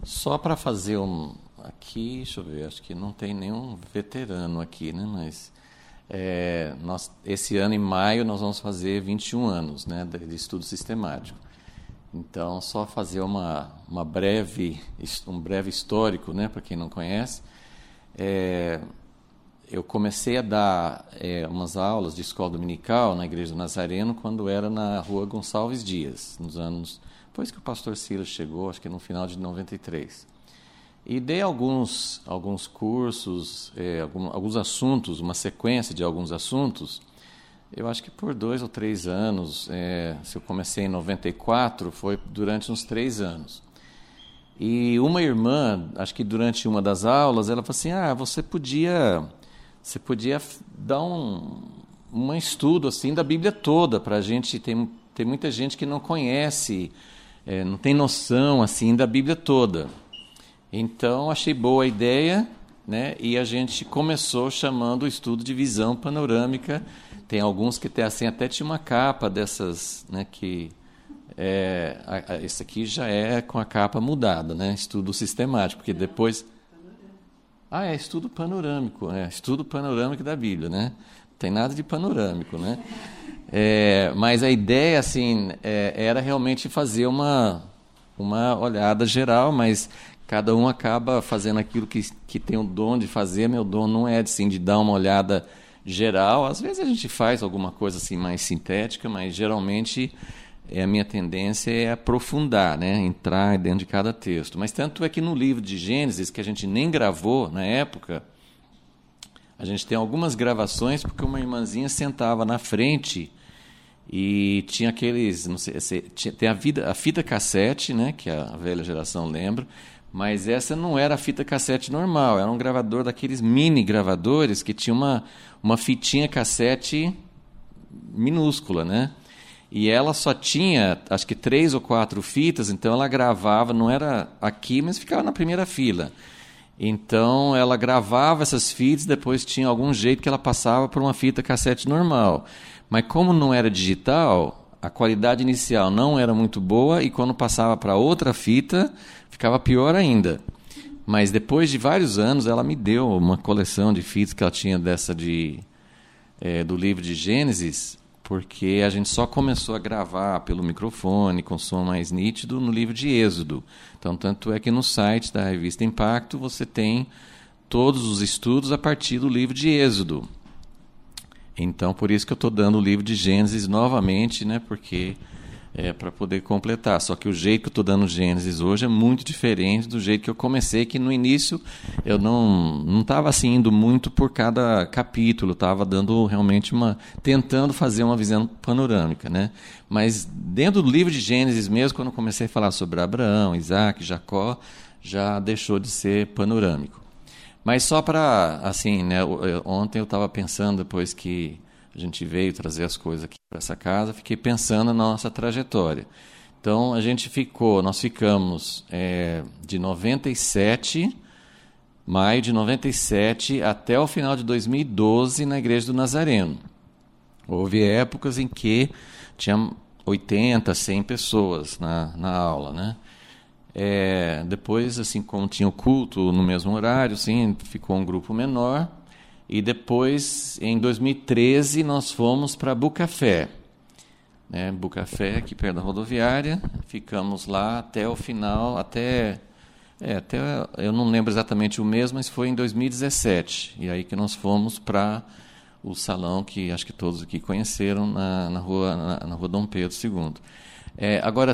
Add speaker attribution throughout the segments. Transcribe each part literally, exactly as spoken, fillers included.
Speaker 1: Só para fazer um... Aqui, deixa eu ver, acho que não tem nenhum veterano aqui, né? Mas é, nós, esse ano, em maio, nós vamos fazer vinte e um anos, né, de estudo sistemático. Então, só fazer uma, uma breve, um breve histórico, né, para quem não conhece. É, eu comecei a dar é, umas aulas de escola dominical na Igreja do Nazareno quando era na Rua Gonçalves Dias, nos anos... Depois que o pastor Silas chegou, acho que no final de noventa e três. E dei alguns, alguns cursos, é, algum, alguns assuntos, uma sequência de alguns assuntos. Eu acho que por dois ou três anos, é, se eu comecei em noventa e quatro, foi durante uns três anos. E uma irmã, acho que durante uma das aulas, ela falou assim, ah, você podia, você podia dar um, um estudo assim, da Bíblia toda para a gente. Tem, tem muita gente que não conhece, é, não tem noção assim, da Bíblia toda. Então, achei boa a ideia, né? E a gente começou chamando o estudo de visão panorâmica. Tem alguns que tem, assim, até tinha uma capa dessas, né, que é, a, a, esse aqui já é com a capa mudada, né? Estudo sistemático, porque depois... Ah, é estudo panorâmico, é estudo panorâmico da Bíblia, né? Não tem nada de panorâmico, né? É, mas a ideia, assim, é, era realmente fazer uma, uma olhada geral, mas... Cada um acaba fazendo aquilo que, que tem o dom de fazer. Meu dom não é assim, de dar uma olhada geral. Às vezes a gente faz alguma coisa assim mais sintética, mas geralmente é, a minha tendência é aprofundar, né? Entrar dentro de cada texto. Mas tanto é que no livro de Gênesis, que a gente nem gravou na época, a gente tem algumas gravações porque uma irmãzinha sentava na frente e tinha aqueles... Não sei, tinha, tem a, vida, a fita cassete, né? Que a velha geração lembra. Mas essa não era a fita cassete normal, era um gravador daqueles mini gravadores que tinha uma, uma fitinha cassete minúscula, né? E ela só tinha, acho que três ou quatro fitas, então ela gravava, não era aqui, mas ficava na primeira fila. Então ela gravava essas fitas, depois tinha algum jeito que ela passava por uma fita cassete normal. Mas como não era digital, a qualidade inicial não era muito boa e quando passava para outra fita... ficava pior ainda. Mas depois de vários anos, ela me deu uma coleção de fitas que ela tinha dessa de, é, do livro de Gênesis, porque a gente só começou a gravar pelo microfone, com som mais nítido, no livro de Êxodo. Então, tanto é que no site da revista Impacto, você tem todos os estudos a partir do livro de Êxodo. Então, por isso que eu estou dando o livro de Gênesis novamente, né, porque... É, para poder completar. Só que o jeito que eu estou dando Gênesis hoje é muito diferente do jeito que eu comecei, que no início eu não não estava assim, indo muito por cada capítulo, estava dando realmente uma... tentando fazer uma visão panorâmica, né? Mas dentro do livro de Gênesis mesmo, quando eu comecei a falar sobre Abraão, Isaac, Jacó, já deixou de ser panorâmico. Mas só para, assim, né, ontem eu estava pensando, depois que a gente veio trazer as coisas aqui para essa casa, fiquei pensando na nossa trajetória. Então, a gente ficou, nós ficamos é, de noventa e sete, maio de noventa e sete, até o final de dois mil e doze na Igreja do Nazareno. Houve épocas em que tinha oitenta, cem pessoas na, na aula, né? É, depois, assim, como tinha o culto no mesmo horário, assim, ficou um grupo menor. E depois, em dois mil e treze, nós fomos para Bucafé. Né? Bucafé, aqui perto da rodoviária. Ficamos lá até o final, até, é, até... Eu não lembro exatamente o mês, mas foi em dois mil e dezessete. E aí que nós fomos para o salão que acho que todos aqui conheceram, na, na, rua, na, na rua Dom Pedro segundo. É, agora,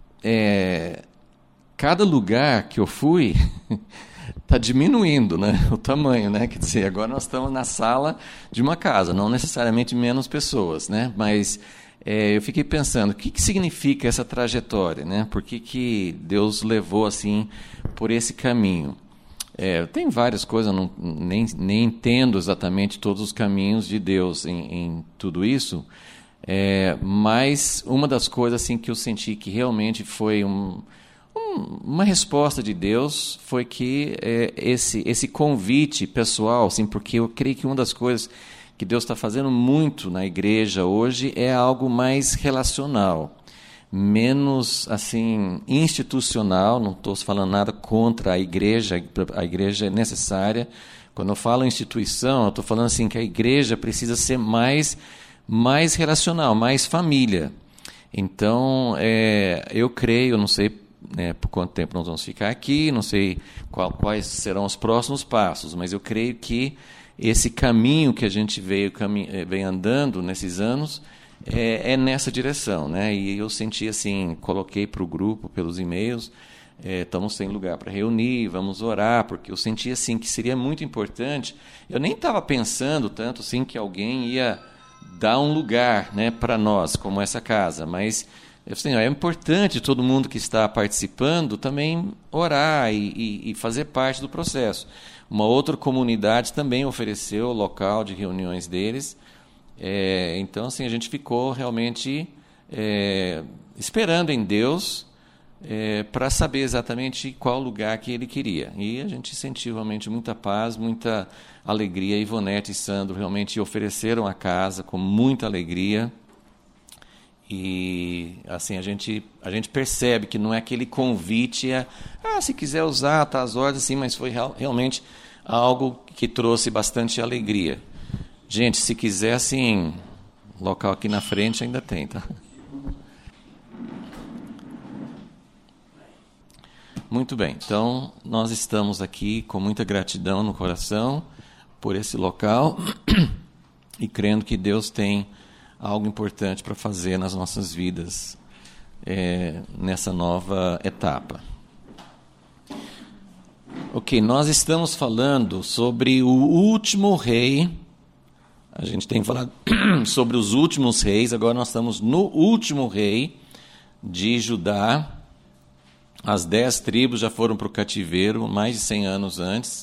Speaker 1: é, cada lugar que eu fui... está diminuindo, né, o tamanho, né? Quer dizer, agora nós estamos na sala de uma casa, não necessariamente menos pessoas, né? Mas é, eu fiquei pensando, o que, que significa essa trajetória, né? Por que, que Deus levou assim por esse caminho? É, tem várias coisas, eu não, nem, nem entendo exatamente todos os caminhos de Deus em, em tudo isso, é, mas uma das coisas assim que eu senti que realmente foi um uma resposta de Deus foi que é, esse, esse convite pessoal, assim, porque eu creio que uma das coisas que Deus está fazendo muito na igreja hoje é algo mais relacional. menos assim institucional. Não estou falando nada contra a igreja, a igreja é necessária. Quando eu falo instituição, eu estou falando assim que a igreja precisa ser mais, mais relacional, mais família. Então, é, eu creio, não sei, né, por quanto tempo nós vamos ficar aqui, não sei qual, quais serão os próximos passos, mas eu creio que esse caminho que a gente veio, cami- vem andando nesses anos é, é nessa direção, né? E eu senti assim, coloquei para o grupo, pelos e-mails, é, estamos sem lugar para reunir, vamos orar, porque eu senti assim que seria muito importante. Eu nem estava pensando tanto assim que alguém ia dar um lugar, né, para nós, como essa casa, mas assim, é importante todo mundo que está participando também orar e, e, e fazer parte do processo. Uma outra comunidade também ofereceu o local de reuniões deles. É, então, assim, a gente ficou realmente é, esperando em Deus é, para saber exatamente qual lugar que Ele queria. E a gente sentiu realmente muita paz, muita alegria. Ivonete e Sandro realmente ofereceram a casa com muita alegria. E assim a gente a gente percebe que não é aquele convite a ah, se quiser usar, tá às ordens, sim, mas foi real, realmente algo que trouxe bastante alegria. Gente, se quiser, assim, local aqui na frente ainda tem, tá? Muito bem, então nós estamos aqui com muita gratidão no coração por esse local e crendo que Deus tem algo importante para fazer nas nossas vidas é, nessa nova etapa. Ok, nós estamos falando sobre o último rei. A gente tem falado sobre os últimos reis, agora nós estamos no último rei de Judá. As dez tribos já foram para o cativeiro mais de cem anos antes.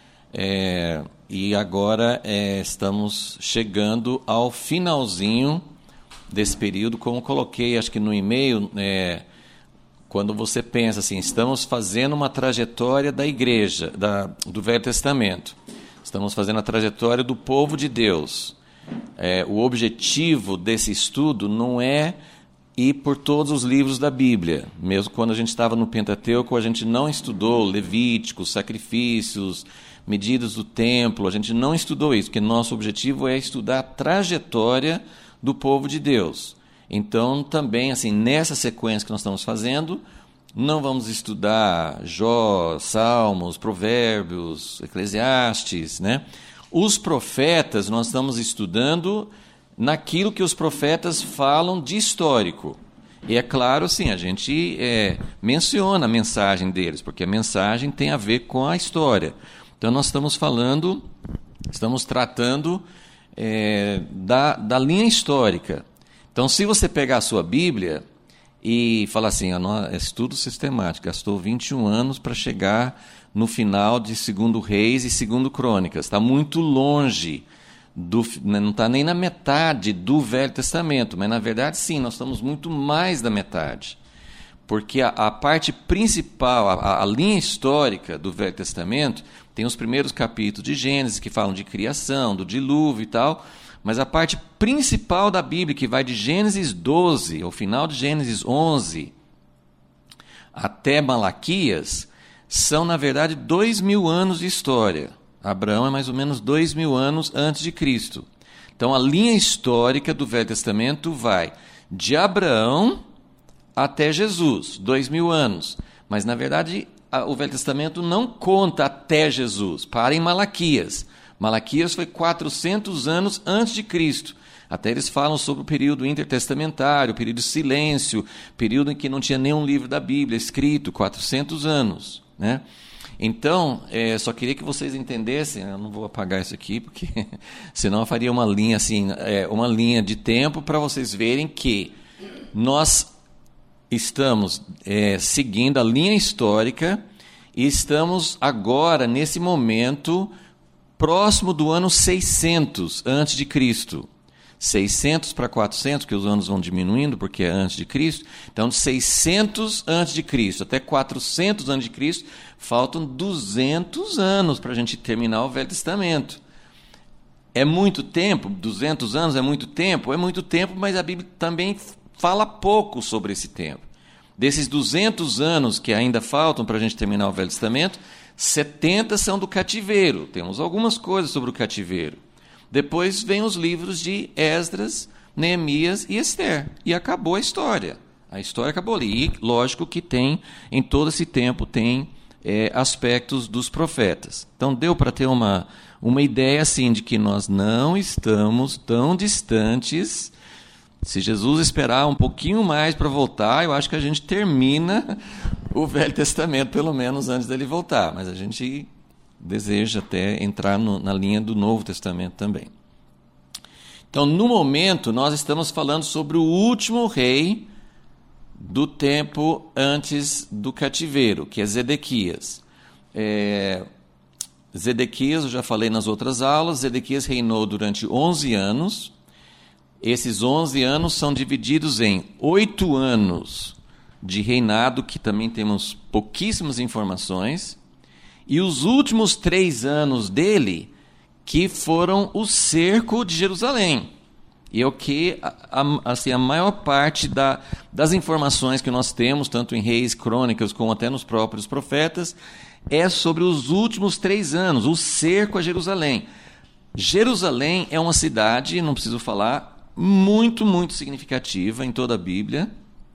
Speaker 1: É, e agora é, estamos chegando ao finalzinho desse período, como coloquei, acho que no e-mail, é, quando você pensa assim, estamos fazendo uma trajetória da igreja, da, do Velho Testamento, estamos fazendo a trajetória do povo de Deus. É, o objetivo desse estudo não é ir por todos os livros da Bíblia. Mesmo quando a gente estava no Pentateuco, a gente não estudou Levíticos, sacrifícios, medidas do templo, a gente não estudou isso, porque nosso objetivo é estudar a trajetória do povo de Deus. Então, também, assim, nessa sequência que nós estamos fazendo, não vamos estudar Jó, Salmos, Provérbios, Eclesiastes, né? Os profetas, nós estamos estudando naquilo que os profetas falam de histórico. E é claro, assim, a gente é, menciona a mensagem deles, porque a mensagem tem a ver com a história. Então, nós estamos falando, estamos tratando é, da, da linha histórica. Então, se você pegar a sua Bíblia e falar assim, é estudo sistemático, gastou vinte e um anos para chegar no final de Segundo Reis e Segundo Crônicas, está muito longe, do, não está nem na metade do Velho Testamento, mas, na verdade, sim, nós estamos muito mais da metade. Porque a, a parte principal, a, a linha histórica do Velho Testamento, tem os primeiros capítulos de Gênesis, que falam de criação, do dilúvio e tal, mas a parte principal da Bíblia, que vai de Gênesis doze, ao final de Gênesis onze, até Malaquias, são, na verdade, dois mil anos de história. Abraão é mais ou menos dois mil anos antes de Cristo. Então, a linha histórica do Velho Testamento vai de Abraão até Jesus, dois mil anos. Mas, na verdade, a, o Velho Testamento não conta até Jesus. Para em Malaquias. Malaquias foi quatrocentos anos antes de Cristo. Até eles falam sobre o período intertestamentário, o período de silêncio, período em que não tinha nenhum livro da Bíblia escrito, quatrocentos anos, né? Então, é, só queria que vocês entendessem, eu não vou apagar isso aqui, porque senão eu faria uma linha, assim, é, uma linha de tempo para vocês verem que nós estamos é, seguindo a linha histórica e estamos agora, nesse momento, próximo do ano seiscentos antes de Cristo. seiscentos para quatrocentos, que os anos vão diminuindo porque é antes de Cristo. Então, de seiscentos antes de Cristo até quatrocentos antes de Cristo, faltam duzentos anos para a gente terminar o Velho Testamento. É muito tempo? duzentos anos é muito tempo? É muito tempo, mas a Bíblia também fala pouco sobre esse tempo. Desses duzentos anos que ainda faltam para a gente terminar o Velho Testamento, setenta são do cativeiro. Temos algumas coisas sobre o cativeiro. Depois vem os livros de Esdras, Neemias e Ester. E acabou a história. A história acabou ali. E lógico que tem, em todo esse tempo, tem é, aspectos dos profetas. Então deu para ter uma, uma ideia assim, de que nós não estamos tão distantes. Se Jesus esperar um pouquinho mais para voltar, eu acho que a gente termina o Velho Testamento, pelo menos antes dele voltar. Mas a gente deseja até entrar no, na linha do Novo Testamento também. Então, no momento, nós estamos falando sobre o último rei do tempo antes do cativeiro, que é Zedequias. É, Zedequias, eu já falei nas outras aulas, Zedequias reinou durante onze anos. Esses onze anos são divididos em oito anos de reinado, que também temos pouquíssimas informações, e os últimos três anos dele, que foram o cerco de Jerusalém. E é o que a, a, assim, a maior parte da, das informações que nós temos, tanto em Reis, Crônicas, como até nos próprios profetas, é sobre os últimos três anos, o cerco a Jerusalém. Jerusalém é uma cidade, não preciso falar, muito, muito significativa em toda a Bíblia,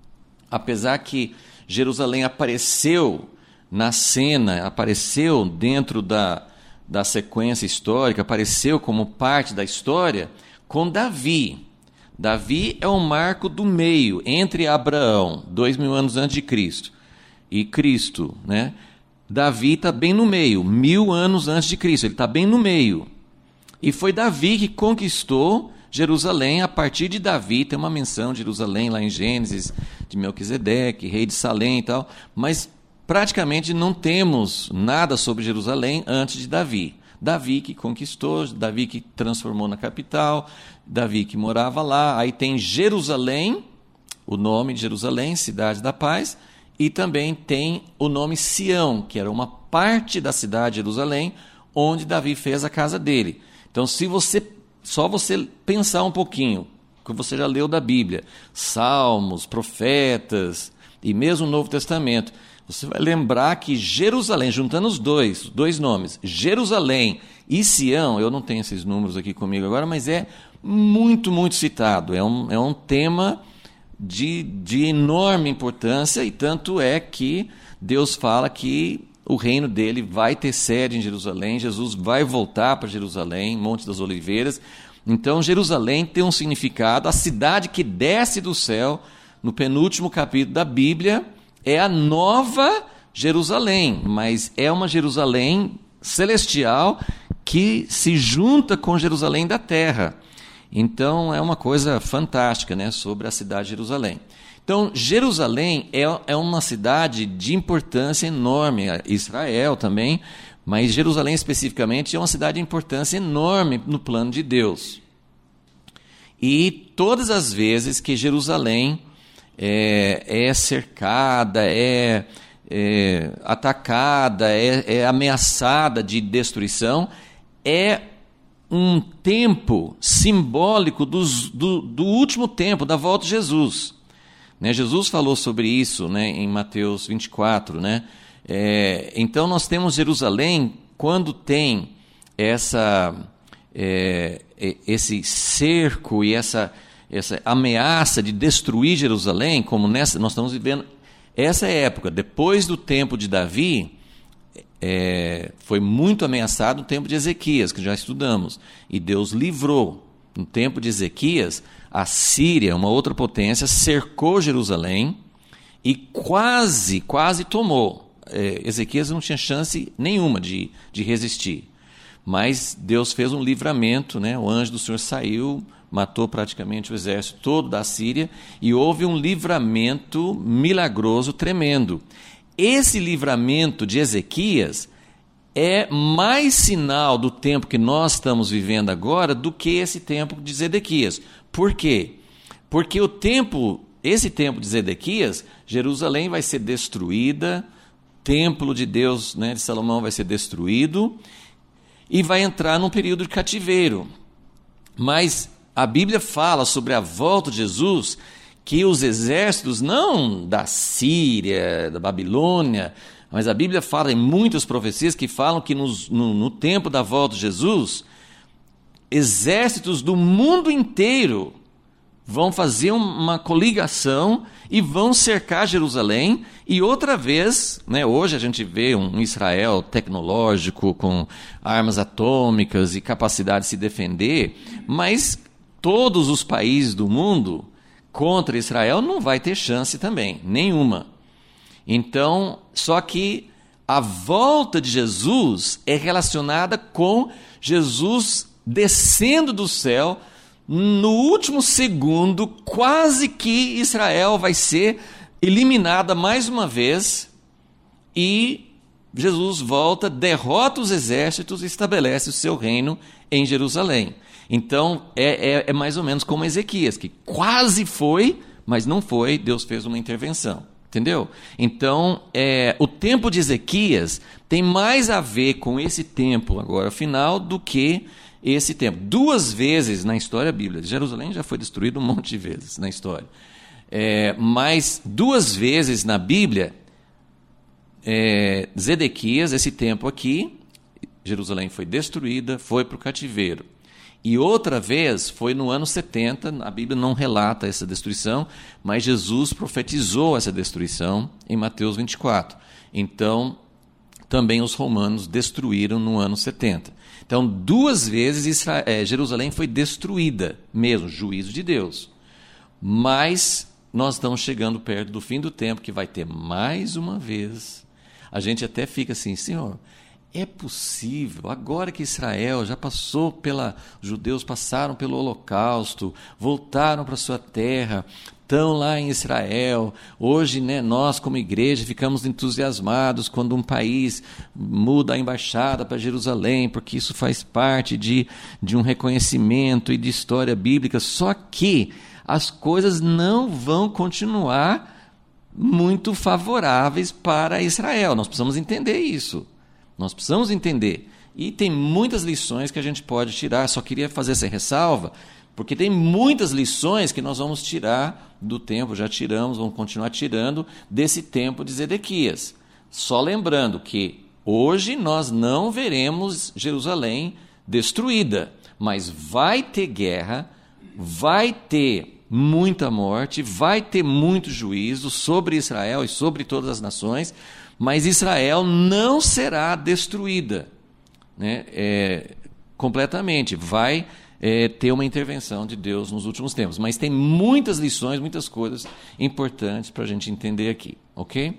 Speaker 1: apesar que Jerusalém apareceu na cena, apareceu dentro da, da sequência histórica, apareceu como parte da história com Davi. Davi é um marco do meio entre Abraão, dois mil anos antes de Cristo, e Cristo, né? Davi está bem no meio, mil anos antes de Cristo, ele está bem no meio. E foi Davi que conquistou Jerusalém. A partir de Davi, tem uma menção de Jerusalém lá em Gênesis, de Melquisedeque, rei de Salém e tal, mas praticamente não temos nada sobre Jerusalém antes de Davi. Davi que conquistou, Davi que transformou na capital, Davi que morava lá. Aí tem Jerusalém, o nome de Jerusalém, cidade da paz, e também tem o nome Sião, que era uma parte da cidade de Jerusalém, onde Davi fez a casa dele. Então, se você só você pensar um pouquinho, que você já leu da Bíblia, Salmos, Profetas e mesmo o Novo Testamento, você vai lembrar que Jerusalém, juntando os dois, dois nomes, Jerusalém e Sião, eu não tenho esses números aqui comigo agora, mas é muito, muito citado. É um, é um tema de, de enorme importância, e tanto é que Deus fala que o reino dele vai ter sede em Jerusalém, Jesus vai voltar para Jerusalém, Monte das Oliveiras. Então, Jerusalém tem um significado, a cidade que desce do céu, no penúltimo capítulo da Bíblia, é a nova Jerusalém, mas é uma Jerusalém celestial que se junta com Jerusalém da terra. Então, é uma coisa fantástica, né, sobre a cidade de Jerusalém. Então, Jerusalém é, é uma cidade de importância enorme, Israel também, mas Jerusalém especificamente é uma cidade de importância enorme no plano de Deus. E todas as vezes que Jerusalém é, é cercada, é, é atacada, é, é ameaçada de destruição, é um tempo simbólico dos, do, do último tempo, da volta de Jesus. Né, Jesus falou sobre isso, né, em Mateus vinte e quatro. Né? É, então, nós temos Jerusalém, quando tem essa, é, esse cerco e essa, essa ameaça de destruir Jerusalém, como nessa, nós estamos vivendo essa época, depois do tempo de Davi, é, foi muito ameaçado o tempo de Ezequias, que já estudamos, e Deus livrou. No tempo de Ezequias, a Síria, uma outra potência, cercou Jerusalém e quase, quase tomou. É, Ezequias não tinha chance nenhuma de, de resistir. Mas Deus fez um livramento, né? O anjo do Senhor saiu, matou praticamente o exército todo da Síria, e houve um livramento milagroso, tremendo. Esse livramento de Ezequias é mais sinal do tempo que nós estamos vivendo agora do que esse tempo de Zedequias. Por quê? Porque o tempo, esse tempo de Zedequias, Jerusalém vai ser destruída, o templo de Deus, né, de Salomão vai ser destruído, e vai entrar num período de cativeiro. Mas a Bíblia fala sobre a volta de Jesus, que os exércitos, não da Síria, da Babilônia, mas a Bíblia fala em muitas profecias que falam que nos, no, no tempo da volta de Jesus, exércitos do mundo inteiro vão fazer uma coligação e vão cercar Jerusalém. E outra vez, né, hoje a gente vê um Israel tecnológico com armas atômicas e capacidade de se defender, mas todos os países do mundo contra Israel não vai ter chance também, nenhuma. Então, só que a volta de Jesus é relacionada com Jesus descendo do céu. No último segundo, quase que Israel vai ser eliminada mais uma vez e Jesus volta, derrota os exércitos e estabelece o seu reino em Jerusalém. Então, é, é, é mais ou menos como Ezequias, que quase foi, mas não foi, Deus fez uma intervenção. Entendeu? Então, é, o tempo de Ezequias tem mais a ver com esse tempo agora final do que esse tempo. Duas vezes na história bíblica, Jerusalém já foi destruído um monte de vezes na história, é, mas duas vezes na Bíblia, é, Zedequias, esse tempo aqui, Jerusalém foi destruída, foi para o cativeiro. E outra vez foi no ano setenta, a Bíblia não relata essa destruição, mas Jesus profetizou essa destruição em Mateus vinte e quatro. Então, também os romanos destruíram no ano setenta. Então, duas vezes Israel, é, Jerusalém foi destruída, mesmo, juízo de Deus. Mas nós estamos chegando perto do fim do tempo, que vai ter mais uma vez. A gente até fica assim, Senhor, é possível, agora que Israel já passou pela... Os judeus passaram pelo Holocausto, voltaram para a sua terra, estão lá em Israel. Hoje, né, nós, como igreja, ficamos entusiasmados quando um país muda a embaixada para Jerusalém, porque isso faz parte de, de um reconhecimento e de história bíblica. Só que as coisas não vão continuar muito favoráveis para Israel. Nós precisamos entender isso. Nós precisamos entender. E tem muitas lições que a gente pode tirar. Só queria fazer essa ressalva, porque tem muitas lições que nós vamos tirar do tempo, já tiramos, vamos continuar tirando desse tempo de Zedequias. Só lembrando que hoje nós não veremos Jerusalém destruída, mas vai ter guerra, vai ter muita morte, vai ter muito juízo sobre Israel e sobre todas as nações, mas Israel não será destruída, né, é, completamente. Vai é, ter uma intervenção de Deus nos últimos tempos. Mas tem muitas lições, muitas coisas importantes para a gente entender aqui, ok?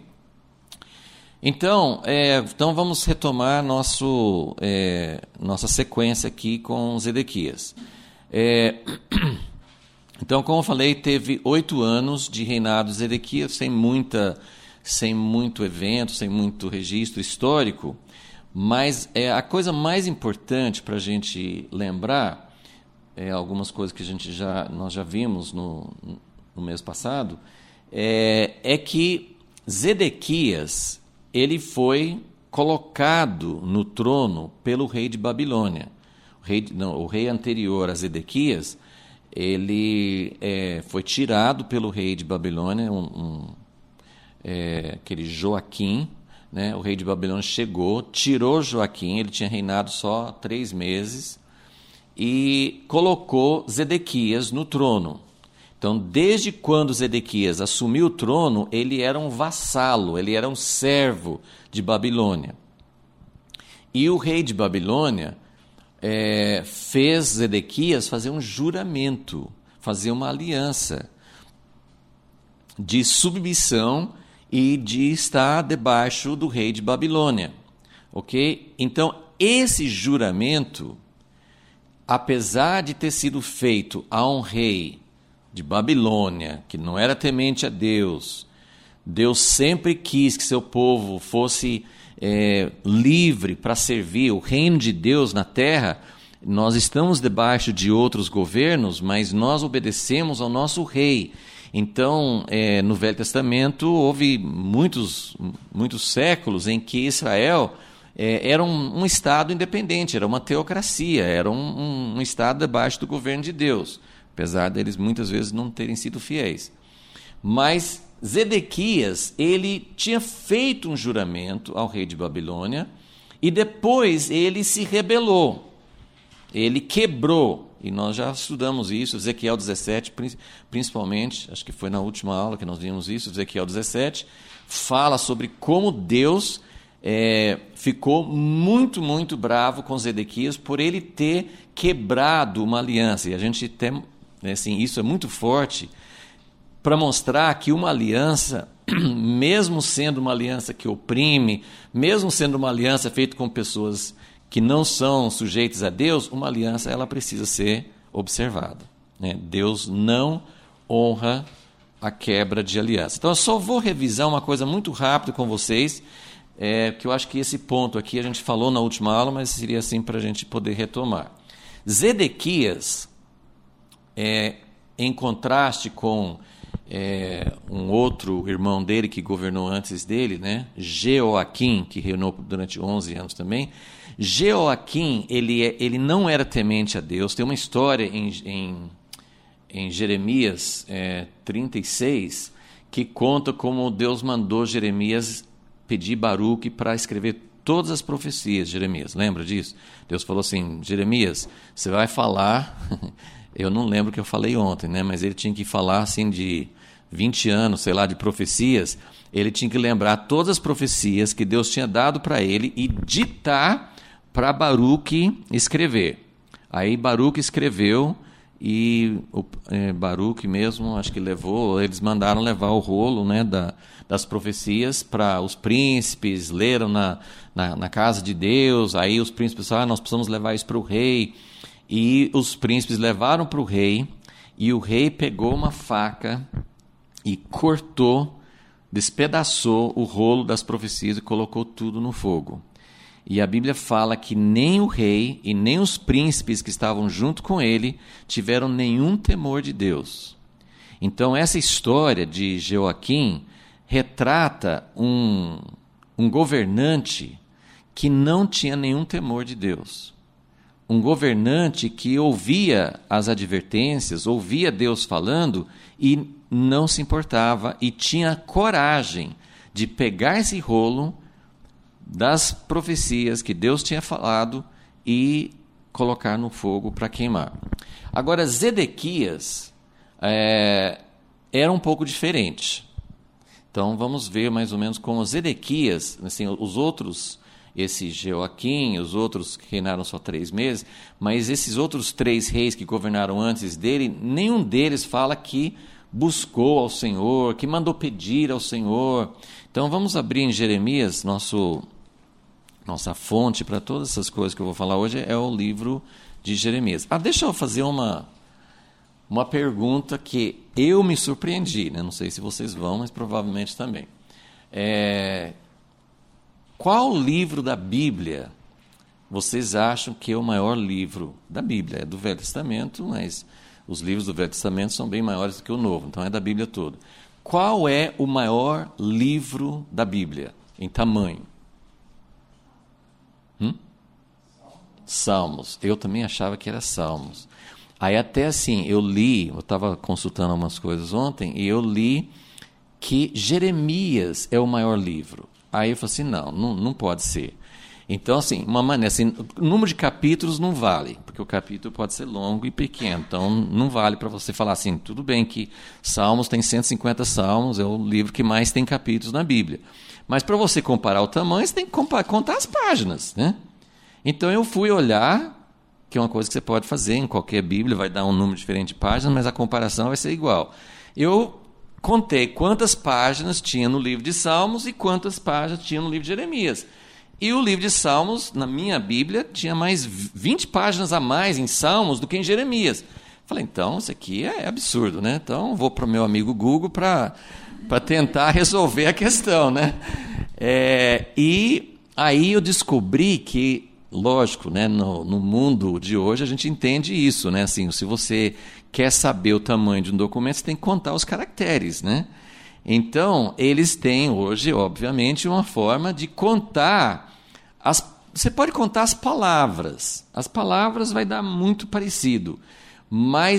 Speaker 1: Então, é, então vamos retomar nosso, é, nossa sequência aqui com Zedequias. É, então, como eu falei, teve oito anos de reinado de Zedequias, sem muita... sem muito evento, sem muito registro histórico, mas é, a coisa mais importante para a gente lembrar, é, algumas coisas que a gente já, nós já vimos no, no mês passado, é, é que Zedequias ele foi colocado no trono pelo rei de Babilônia. O rei, não, o rei anterior a Zedequias, ele é, foi tirado pelo rei de Babilônia, um, um É, aquele Joaquim, né? O rei de Babilônia chegou, tirou Joaquim, ele tinha reinado só três meses, e colocou Zedequias no trono. Então, desde quando Zedequias assumiu o trono, ele era um vassalo, ele era um servo de Babilônia. E o rei de Babilônia é, fez Zedequias fazer um juramento, fazer uma aliança de submissão e de estar debaixo do rei de Babilônia, ok? Então, esse juramento, apesar de ter sido feito a um rei de Babilônia, que não era temente a Deus, Deus sempre quis que seu povo fosse é, livre para servir o reino de Deus na terra. Nós estamos debaixo de outros governos, mas nós obedecemos ao nosso rei. Então, é, no Velho Testamento, houve muitos, muitos séculos em que Israel é, era um, um Estado independente, era uma teocracia, era um, um, um Estado debaixo do governo de Deus, apesar deles muitas vezes não terem sido fiéis. Mas Zedequias, ele tinha feito um juramento ao rei de Babilônia e depois ele se rebelou, ele quebrou, e nós já estudamos isso, Ezequiel dezessete, principalmente, acho que foi na última aula que nós vimos isso, Ezequiel dezessete, fala sobre como Deus é, ficou muito, muito bravo com Zedequias por ele ter quebrado uma aliança, e a gente tem, assim, isso é muito forte, para mostrar que uma aliança, mesmo sendo uma aliança que oprime, mesmo sendo uma aliança feita com pessoas que não são sujeitas a Deus, uma aliança ela precisa ser observada, né? Deus não honra a quebra de aliança. Então eu só vou revisar uma coisa muito rápido com vocês, é, que eu acho que esse ponto aqui a gente falou na última aula, mas seria assim para a gente poder retomar. Zedequias, é, em contraste com É, um outro irmão dele que governou antes dele, né? Jeoaquim, que reinou durante onze anos também. Jeoaquim, ele, é, ele não era temente a Deus. Tem uma história em, em, em Jeremias é, trinta e seis que conta como Deus mandou Jeremias pedir Baruque para escrever todas as profecias de Jeremias. Lembra disso? Deus falou assim, Jeremias, você vai falar... Eu não lembro o que eu falei ontem, né? Mas ele tinha que falar assim de vinte anos, sei lá, de profecias. Ele tinha que lembrar todas as profecias que Deus tinha dado para ele e ditar para Baruque escrever. Aí Baruque escreveu e o, é, Baruque mesmo, acho que levou, eles mandaram levar o rolo, né, da, das profecias para os príncipes, leram na, na, na casa de Deus. Aí os príncipes falaram, ah, nós precisamos levar isso para o rei. E os príncipes levaram para o rei, e o rei pegou uma faca e cortou, despedaçou o rolo das profecias e colocou tudo no fogo. E a Bíblia fala que nem o rei e nem os príncipes que estavam junto com ele tiveram nenhum temor de Deus. Então essa história de Jeoaquim retrata um, um governante que não tinha nenhum temor de Deus. Um governante que ouvia as advertências, ouvia Deus falando e não se importava e tinha coragem de pegar esse rolo das profecias que Deus tinha falado e colocar no fogo para queimar. Agora, Zedequias é, era um pouco diferente. Então, vamos ver mais ou menos como Zedequias, assim, os outros... esse Jeoaquim, os outros que reinaram só três meses, mas esses outros três reis que governaram antes dele, nenhum deles fala que buscou ao Senhor, que mandou pedir ao Senhor. Então vamos abrir em Jeremias, nosso, nossa fonte para todas essas coisas que eu vou falar hoje é o livro de Jeremias. Ah, deixa eu fazer uma, uma pergunta que eu me surpreendi, né? Não sei se vocês vão, mas provavelmente também. É... Qual livro da Bíblia vocês acham que é o maior livro da Bíblia? É do Velho Testamento, mas os livros do Velho Testamento são bem maiores do que o Novo, então é da Bíblia toda. Qual é o maior livro da Bíblia em tamanho? Hum? Salmos. Eu também achava que era Salmos. Aí até assim, eu li, eu estava consultando algumas coisas ontem, e eu li que Jeremias é o maior livro. Aí eu falei assim, não, não, não pode ser. Então, assim, uma maneira, assim, o número de capítulos não vale, porque o capítulo pode ser longo e pequeno, então não vale para você falar assim, tudo bem que Salmos tem cento e cinquenta salmos, é o livro que mais tem capítulos na Bíblia. Mas para você comparar o tamanho, você tem que contar as páginas, né? Então eu fui olhar, que é uma coisa que você pode fazer em qualquer Bíblia, vai dar um número diferente de páginas, mas a comparação vai ser igual. Eu contei quantas páginas tinha no livro de Salmos e quantas páginas tinha no livro de Jeremias. E o livro de Salmos, na minha Bíblia, tinha mais vinte páginas a mais em Salmos do que em Jeremias. Falei, então, isso aqui é absurdo, né? Então, vou para o meu amigo Google para para tentar resolver a questão, né? É, e aí eu descobri que, lógico, né, no, no mundo de hoje a gente entende isso, né? Assim, se você quer saber o tamanho de um documento, você tem que contar os caracteres, né? Então, eles têm hoje, obviamente, uma forma de contar. As, você pode contar as palavras. As palavras vai dar muito parecido. Mas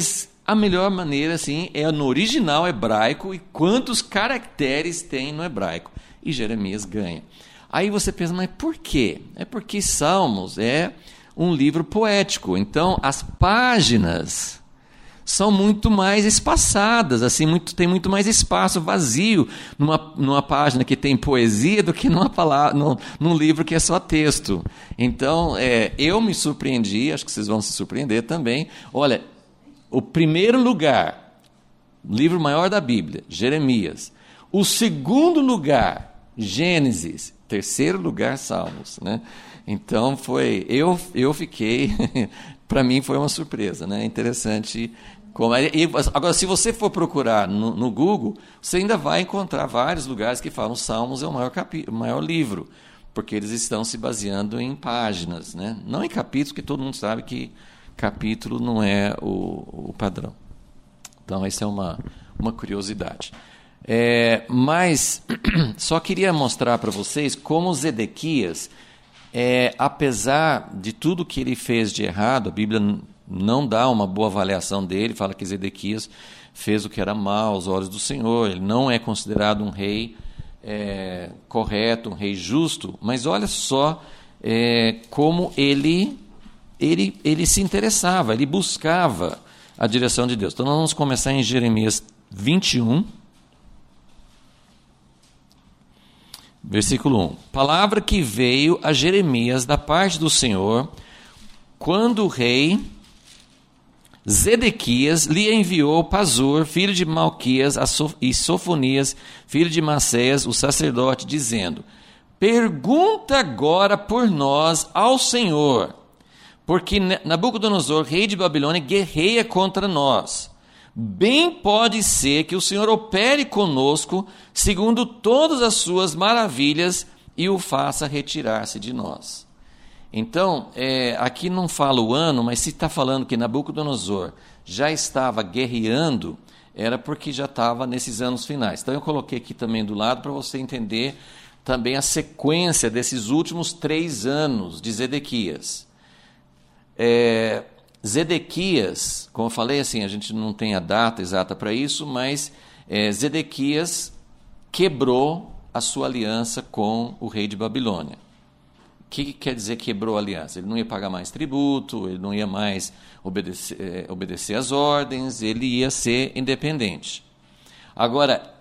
Speaker 1: a melhor maneira assim é no original hebraico e quantos caracteres tem no hebraico. E Jeremias ganha. Aí você pensa, mas por quê? É porque Salmos é um livro poético, então as páginas são muito mais espaçadas, assim, muito, tem muito mais espaço vazio numa, numa página que tem poesia do que numa palavra, num, num livro que é só texto. Então, é, eu me surpreendi, acho que vocês vão se surpreender também. Olha, o primeiro lugar, livro maior da Bíblia, Jeremias. O segundo lugar, Gênesis. Terceiro lugar, Salmos, né? Então, foi, eu, eu fiquei, para mim foi uma surpresa, né? Interessante. Como, e, agora, se você for procurar no, no Google, você ainda vai encontrar vários lugares que falam Salmos é o maior, capi, o maior livro, porque eles estão se baseando em páginas, né? Não em capítulos, porque todo mundo sabe que capítulo não é o, o padrão. Então, essa é uma, uma curiosidade. É, mas, só queria mostrar para vocês como Zedequias, é, apesar de tudo que ele fez de errado, a Bíblia não dá uma boa avaliação dele, fala que Zedequias fez o que era mal aos olhos do Senhor, ele não é considerado um rei é, correto, um rei justo, mas olha só é, como ele, ele, ele se interessava, ele buscava a direção de Deus. Então nós vamos começar em Jeremias vinte e um, versículo um. Palavra que veio a Jeremias da parte do Senhor, quando o rei Zedequias lhe enviou Pazur, filho de Malquias, e Sofonias, filho de Masseias, o sacerdote, dizendo: pergunta agora por nós ao Senhor, porque Nabucodonosor, rei de Babilônia, guerreia contra nós. Bem pode ser que o Senhor opere conosco, segundo todas as suas maravilhas, e o faça retirar-se de nós. Então, é, aqui não fala o ano, mas se está falando que Nabucodonosor já estava guerreando, era porque já estava nesses anos finais. Então, eu coloquei aqui também do lado para você entender também a sequência desses últimos três anos de Zedequias. É, Zedequias, como eu falei, assim, a gente não tem a data exata para isso, mas é, Zedequias quebrou a sua aliança com o rei de Babilônia. O que quer dizer quebrou a aliança? Ele não ia pagar mais tributo, ele não ia mais obedecer, é, obedecer às ordens, ele ia ser independente. Agora,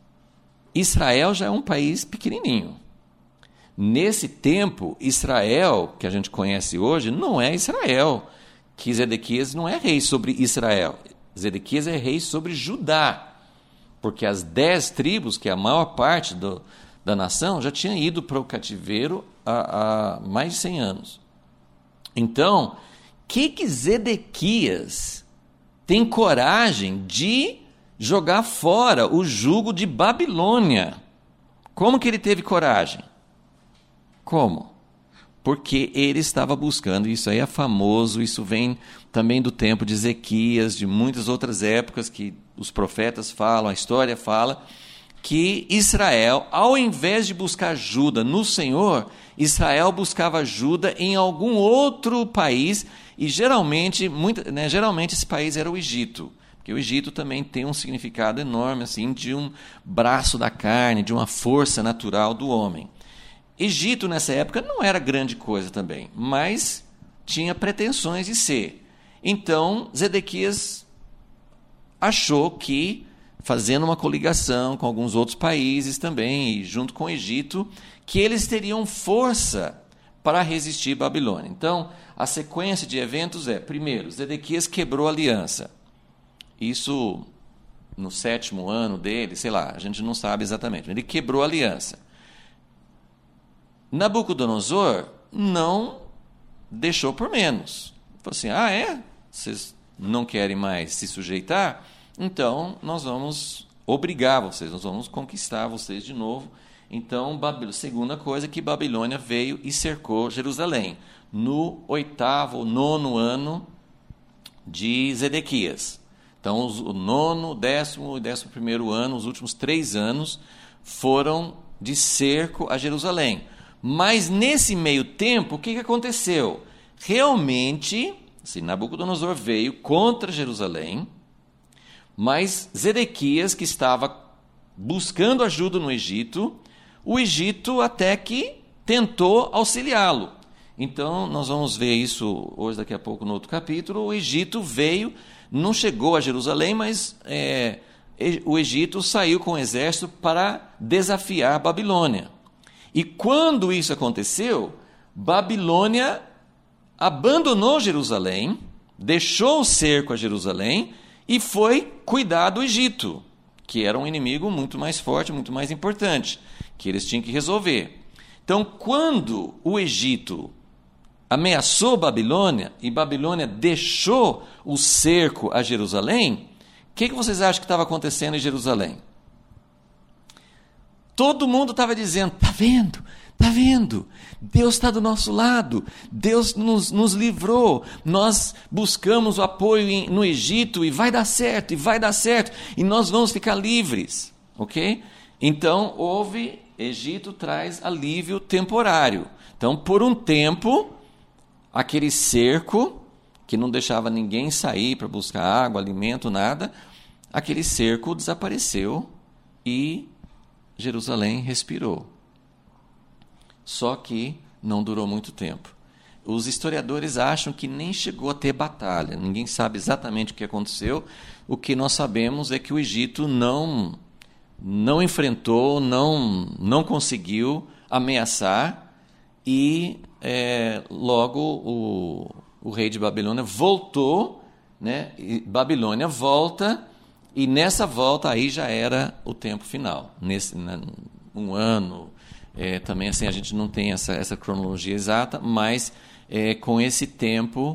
Speaker 1: Israel já é um país pequenininho. Nesse tempo, Israel, que a gente conhece hoje, não é Israel, que Zedequias não é rei sobre Israel. Zedequias é rei sobre Judá, porque as dez tribos, que é a maior parte do, da nação, já tinham ido para o cativeiro há, há mais de cem anos. Então, que que Zedequias tem coragem de jogar fora o jugo de Babilônia? Como que ele teve coragem? Como? Porque ele estava buscando, isso aí é famoso, isso vem também do tempo de Ezequias, de muitas outras épocas que os profetas falam, a história fala, que Israel, ao invés de buscar ajuda no Senhor, Israel buscava ajuda em algum outro país, e geralmente, muito, né, geralmente esse país era o Egito, porque o Egito também tem um significado enorme, assim, de um braço da carne, de uma força natural do homem. Egito, nessa época, não era grande coisa também, mas tinha pretensões de ser. Então, Zedequias achou que, fazendo uma coligação com alguns outros países também, e junto com o Egito, que eles teriam força para resistir à Babilônia. Então, a sequência de eventos é, primeiro, Zedequias quebrou a aliança. Isso, no sétimo ano dele, sei lá, a gente não sabe exatamente, mas ele quebrou a aliança. Nabucodonosor não deixou por menos. Falou assim, ah é? Vocês não querem mais se sujeitar? Então, nós vamos obrigar vocês, nós vamos conquistar vocês de novo. Então, segunda coisa, que Babilônia veio e cercou Jerusalém, no oitavo, nono ano de Zedequias. Então, o nono, décimo e décimo primeiro ano, os últimos três anos, foram de cerco a Jerusalém. Mas, nesse meio tempo, o que aconteceu? Realmente, assim, Nabucodonosor veio contra Jerusalém, Mas Zedequias, que estava buscando ajuda no Egito, o Egito até que tentou auxiliá-lo. Então, nós vamos ver isso hoje, daqui a pouco, no outro capítulo. O Egito veio, não chegou a Jerusalém, mas é, o Egito saiu com o exército para desafiar a Babilônia. E quando isso aconteceu, Babilônia abandonou Jerusalém, deixou o cerco a Jerusalém e foi cuidar do Egito, que era um inimigo muito mais forte, muito mais importante, que eles tinham que resolver. Então, quando o Egito ameaçou Babilônia e Babilônia deixou o cerco a Jerusalém, o que, que vocês acham que estava acontecendo em Jerusalém? Todo mundo estava dizendo, está vendo, está vendo, Deus está do nosso lado, Deus nos, nos livrou, nós buscamos o apoio em, no Egito e vai dar certo, e vai dar certo, e nós vamos ficar livres, ok? Então, houve, Egito traz alívio temporário. Então, por um tempo, aquele cerco, que não deixava ninguém sair para buscar água, alimento, nada, aquele cerco desapareceu e Jerusalém respirou. Só que não durou muito tempo. Os historiadores acham que nem chegou a ter batalha. Ninguém sabe exatamente o que aconteceu. O que nós sabemos é que o Egito não, não enfrentou, não, não conseguiu ameaçar e é, logo o, o rei de Babilônia voltou, né? E Babilônia volta e nessa volta aí já era o tempo final. Nesse, né, um ano, é, também assim a gente não tem essa, essa cronologia exata, mas é, com esse tempo,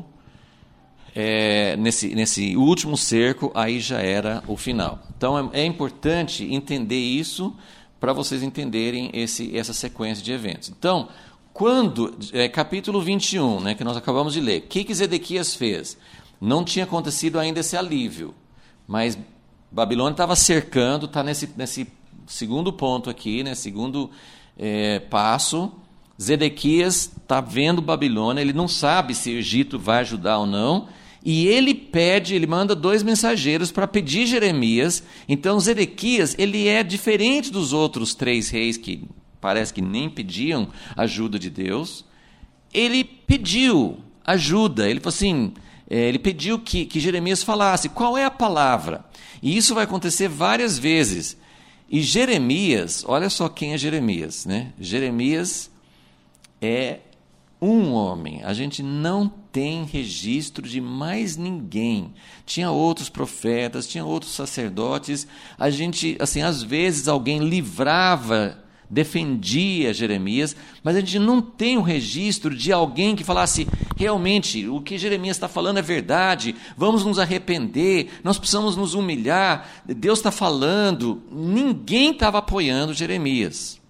Speaker 1: é, nesse, nesse último cerco, aí já era o final. Então é, é importante entender isso para vocês entenderem esse, essa sequência de eventos. Então, quando, é, capítulo vinte e um, né, que nós acabamos de ler, o que, que Zedequias fez? Não tinha acontecido ainda esse alívio, mas Babilônia estava cercando, está nesse, nesse segundo ponto aqui, né, segundo é, passo. Zedequias está vendo Babilônia, ele não sabe se o Egito vai ajudar ou não, e ele pede, ele manda dois mensageiros para pedir Jeremias. Então Zedequias, ele é diferente dos outros três reis que parece que nem pediam ajuda de Deus. Ele pediu ajuda, ele falou assim, ele pediu que, que Jeremias falasse qual é a palavra. E isso vai acontecer várias vezes. E Jeremias, olha só quem é Jeremias, né? Jeremias é um homem. A gente não tem registro de mais ninguém. Tinha outros profetas, tinha outros sacerdotes. A gente, assim, às vezes alguém livrava, defendia Jeremias, mas a gente não tem um registro de alguém que falasse, realmente, o que Jeremias está falando é verdade, vamos nos arrepender, nós precisamos nos humilhar, Deus está falando. Ninguém estava apoiando Jeremias.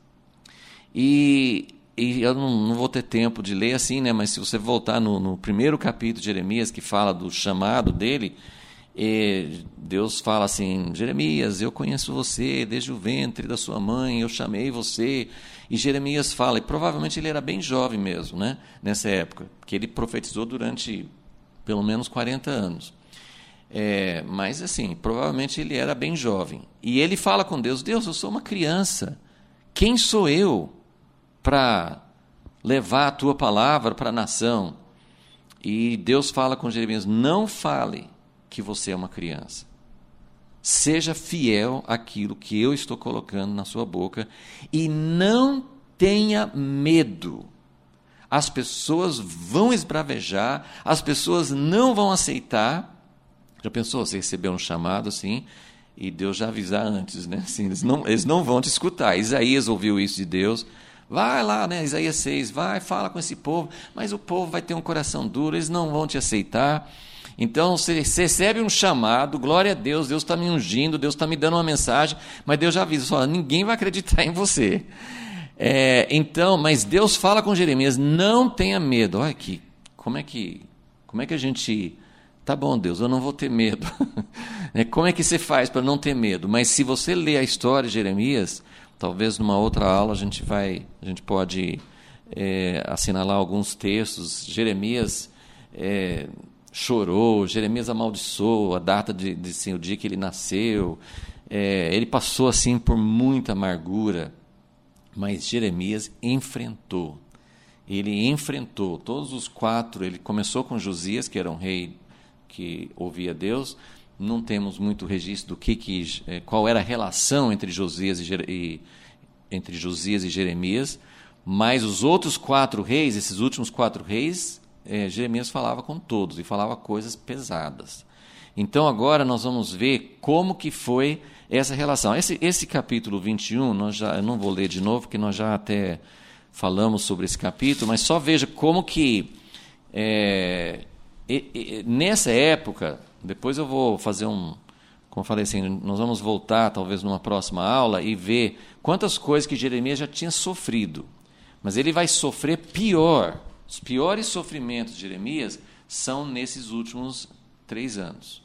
Speaker 1: E, e eu não, não vou ter tempo de ler assim, né? Mas se você voltar no, no primeiro capítulo de Jeremias, que fala do chamado dele, E Deus fala assim, Jeremias, eu conheço você desde o ventre da sua mãe, eu chamei você. E Jeremias fala, e provavelmente ele era bem jovem mesmo, né, nessa época, que ele profetizou durante pelo menos quarenta anos. É, mas assim, provavelmente ele era bem jovem. E ele fala com Deus, Deus, eu sou uma criança, quem sou eu para levar a tua palavra para a nação? E Deus fala com Jeremias, não fale que você é uma criança. Seja fiel àquilo que eu estou colocando na sua boca e não tenha medo. As pessoas vão esbravejar, as pessoas não vão aceitar. Já pensou, você receber um chamado assim e Deus já avisar antes, né? Assim, eles, não, eles não vão te escutar. Isaías ouviu isso de Deus. Vai lá, né? Isaías seis, vai, fala com esse povo, mas o povo vai ter um coração duro, eles não vão te aceitar. Então, você recebe um chamado, glória a Deus, Deus está me ungindo, Deus está me dando uma mensagem, mas Deus já avisa, fala, ninguém vai acreditar em você. É, então, mas Deus fala com Jeremias, não tenha medo. Olha aqui, como é que, como é que a gente... Tá bom, Deus, eu não vou ter medo. Como é que você faz para não ter medo? Mas se você ler a história de Jeremias, talvez numa outra aula a gente, vai, a gente pode é, assinalar alguns textos. Jeremias... É, chorou, Jeremias amaldiçoou a data de, de assim, o dia que ele nasceu, é, ele passou assim por muita amargura, mas Jeremias enfrentou, ele enfrentou todos os quatro, ele começou com Josias, que era um rei que ouvia Deus, não temos muito registro do que, que qual era a relação entre Josias e, e entre Josias e Jeremias, mas os outros quatro reis, esses últimos quatro reis, é, Jeremias falava com todos e falava coisas pesadas. Então agora nós vamos ver como que foi essa relação. Esse, esse capítulo vinte e um, nós já, eu não vou ler de novo, porque nós já até falamos sobre esse capítulo, mas só veja como que é, e, e, nessa época, depois eu vou fazer um, como eu falei assim, nós vamos voltar talvez numa próxima aula e ver quantas coisas que Jeremias já tinha sofrido, mas ele vai sofrer pior. Os piores sofrimentos de Jeremias são nesses últimos três anos.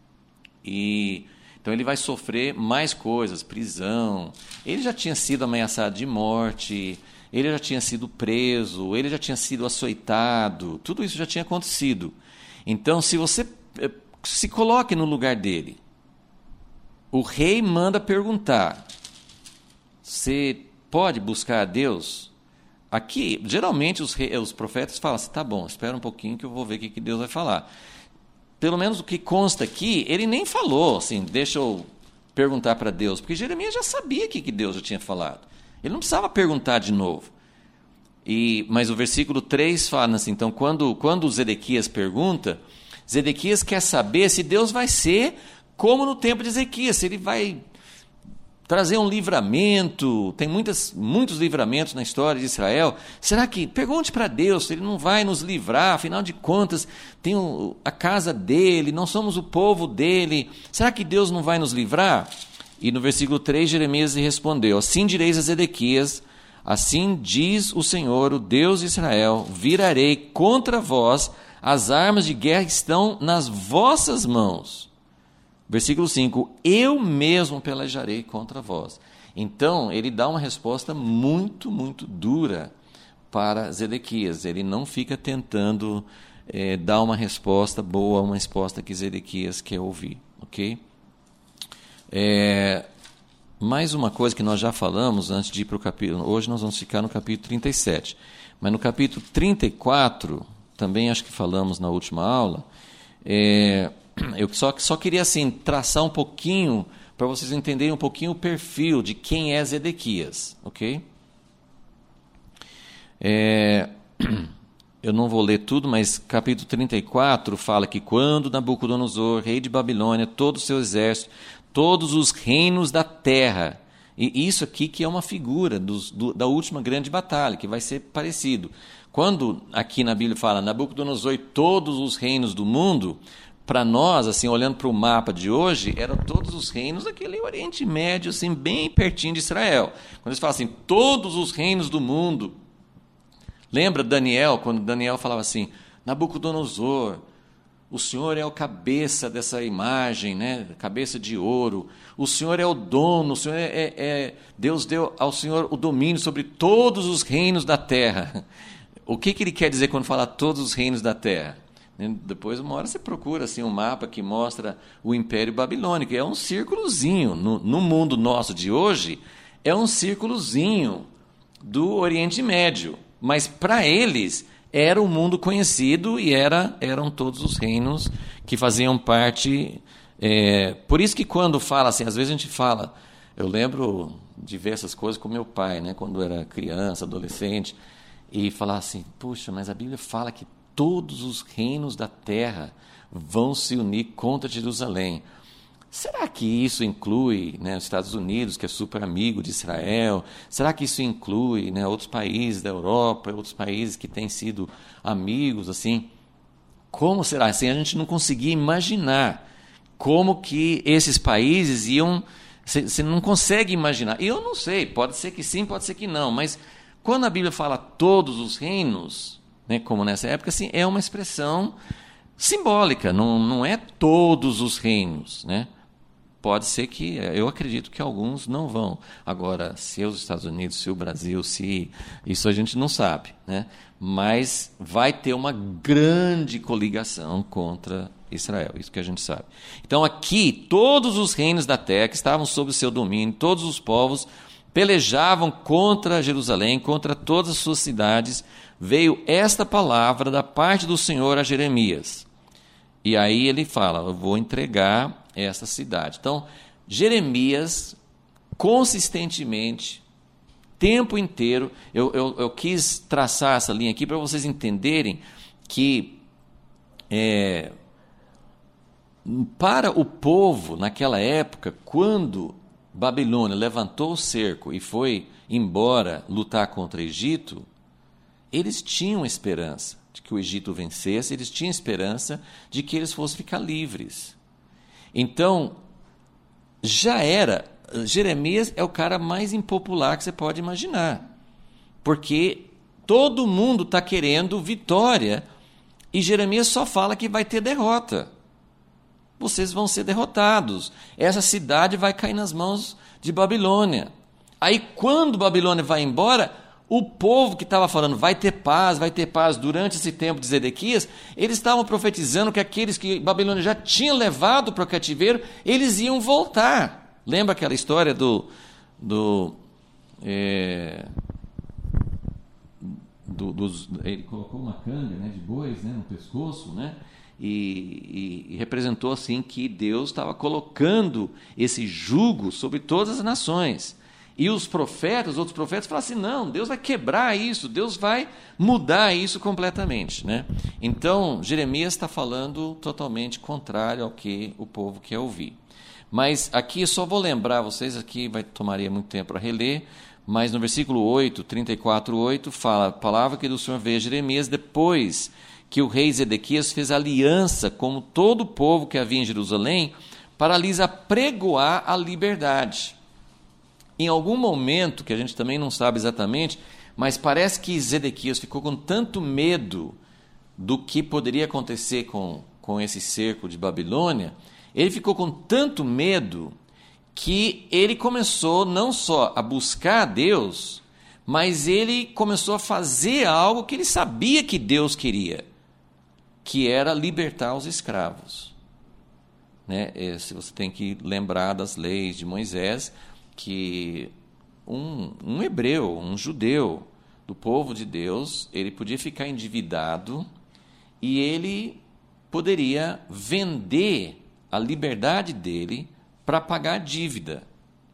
Speaker 1: E então ele vai sofrer mais coisas, prisão. Ele já tinha sido ameaçado de morte, ele já tinha sido preso, ele já tinha sido açoitado, tudo isso já tinha acontecido. Então, se você se coloque no lugar dele, o rei manda perguntar: você pode buscar a Deus? Aqui, geralmente, os, reis, os profetas falam assim: tá bom, espera um pouquinho que eu vou ver o que, que Deus vai falar. Pelo menos o que consta aqui, ele nem falou assim, deixa eu perguntar para Deus, porque Jeremias já sabia o que, que Deus já tinha falado. Ele não precisava perguntar de novo. E, mas o versículo três fala assim, então, quando, quando Zedequias pergunta, Zedequias quer saber se Deus vai ser como no tempo de Ezequias, se ele vai trazer um livramento. Tem muitas, muitos livramentos na história de Israel. Será que, pergunte para Deus se ele não vai nos livrar, afinal de contas, tem o, a casa dele, não somos o povo dele, será que Deus não vai nos livrar? E no versículo três, Jeremias lhe respondeu: assim direis a Zedequias, assim diz o Senhor, o Deus de Israel, virarei contra vós as armas de guerra que estão nas vossas mãos. Versículo cinco, eu mesmo pelejarei contra vós. Então, ele dá uma resposta muito, muito dura para Zedequias. Ele não fica tentando é, dar uma resposta boa, uma resposta que Zedequias quer ouvir. Ok? É, mais uma coisa que nós já falamos antes de ir para o capítulo. Hoje nós vamos ficar no capítulo trinta e sete. Mas no capítulo trinta e quatro, também acho que falamos na última aula, é, eu só, só queria assim, traçar um pouquinho, para vocês entenderem um pouquinho o perfil de quem é Zedequias. Ok? É, eu não vou ler tudo, mas capítulo trinta e quatro fala que quando Nabucodonosor, rei de Babilônia, todo o seu exército, todos os reinos da terra, e isso aqui que é uma figura dos, do, da última grande batalha, que vai ser parecido. Quando aqui na Bíblia fala Nabucodonosor e todos os reinos do mundo, para nós, assim, olhando para o mapa de hoje, eram todos os reinos daquele Oriente Médio, assim, bem pertinho de Israel. Quando eles falam assim, todos os reinos do mundo, lembra Daniel, quando Daniel falava assim, Nabucodonosor, o Senhor é o cabeça dessa imagem, né? Cabeça de ouro. O Senhor é o dono, o Senhor é, é, é... Deus deu ao Senhor o domínio sobre todos os reinos da terra. O que, que ele quer dizer quando fala todos os reinos da terra? Depois, uma hora você procura assim, um mapa que mostra o Império Babilônico. É um círculozinho. No, no mundo nosso de hoje, é um círculozinho do Oriente Médio. Mas para eles era o mundo conhecido e era, eram todos os reinos que faziam parte. É, por isso que quando fala assim, às vezes a gente fala, eu lembro de ver essas coisas com meu pai, né, quando era criança, adolescente, e falar assim, puxa, mas a Bíblia fala que todos os reinos da terra vão se unir contra Jerusalém. Será que isso inclui, né, os Estados Unidos, que é super amigo de Israel? Será que isso inclui, né, outros países da Europa, outros países que têm sido amigos? Assim? Como será? Assim, a gente não conseguia imaginar como que esses países iam... Você não consegue imaginar. Eu não sei, pode ser que sim, pode ser que não. Mas quando a Bíblia fala todos os reinos, né, como nessa época, assim, é uma expressão simbólica, não, não é todos os reinos, né? pode ser que, eu acredito que alguns não vão. Agora, se os Estados Unidos, se o Brasil, se isso a gente não sabe, né? Mas vai ter uma grande coligação contra Israel, isso que a gente sabe. Então aqui, todos os reinos da terra que estavam sob o seu domínio, todos os povos pelejavam contra Jerusalém, contra todas as suas cidades. Veio esta palavra da parte do Senhor a Jeremias. E aí ele fala, eu vou entregar esta cidade. Então, Jeremias, consistentemente, tempo inteiro, eu, eu, eu quis traçar essa linha aqui para vocês entenderem que é, para o povo, naquela época, quando Babilônia levantou o cerco e foi embora lutar contra o Egito, eles tinham esperança de que o Egito vencesse, eles tinham esperança de que eles fossem ficar livres. Então, já era, Jeremias é o cara mais impopular que você pode imaginar, porque todo mundo está querendo vitória e Jeremias só fala que vai ter derrota. Vocês vão ser derrotados. Essa cidade vai cair nas mãos de Babilônia. Aí, quando Babilônia vai embora, o povo que estava falando vai ter paz, vai ter paz durante esse tempo de Zedequias, eles estavam profetizando que aqueles que Babilônia já tinha levado para o cativeiro, eles iam voltar. Lembra aquela história do... do é, do, dos, ele colocou uma canga, né, de bois, né, no pescoço, né? E, e, e representou assim que Deus estava colocando esse jugo sobre todas as nações. E os profetas, os outros profetas falaram assim, não, Deus vai quebrar isso, Deus vai mudar isso completamente, né? Então, Jeremias está falando totalmente contrário ao que o povo quer ouvir. Mas aqui eu só vou lembrar vocês, aqui vai, tomaria muito tempo para reler, mas no versículo oito, trinta e quatro, oito, fala, a palavra que do Senhor veio a Jeremias depois que o rei Zedequias fez aliança com todo o povo que havia em Jerusalém para lhes apregoar a liberdade. Em algum momento, que a gente também não sabe exatamente, mas parece que Zedequias ficou com tanto medo do que poderia acontecer com, com esse cerco de Babilônia, ele ficou com tanto medo que ele começou não só a buscar a Deus, mas ele começou a fazer algo que ele sabia que Deus queria, que era libertar os escravos. Né? Se você tem que lembrar das leis de Moisés, que um, um hebreu, um judeu do povo de Deus, ele podia ficar endividado e ele poderia vender a liberdade dele para pagar a dívida.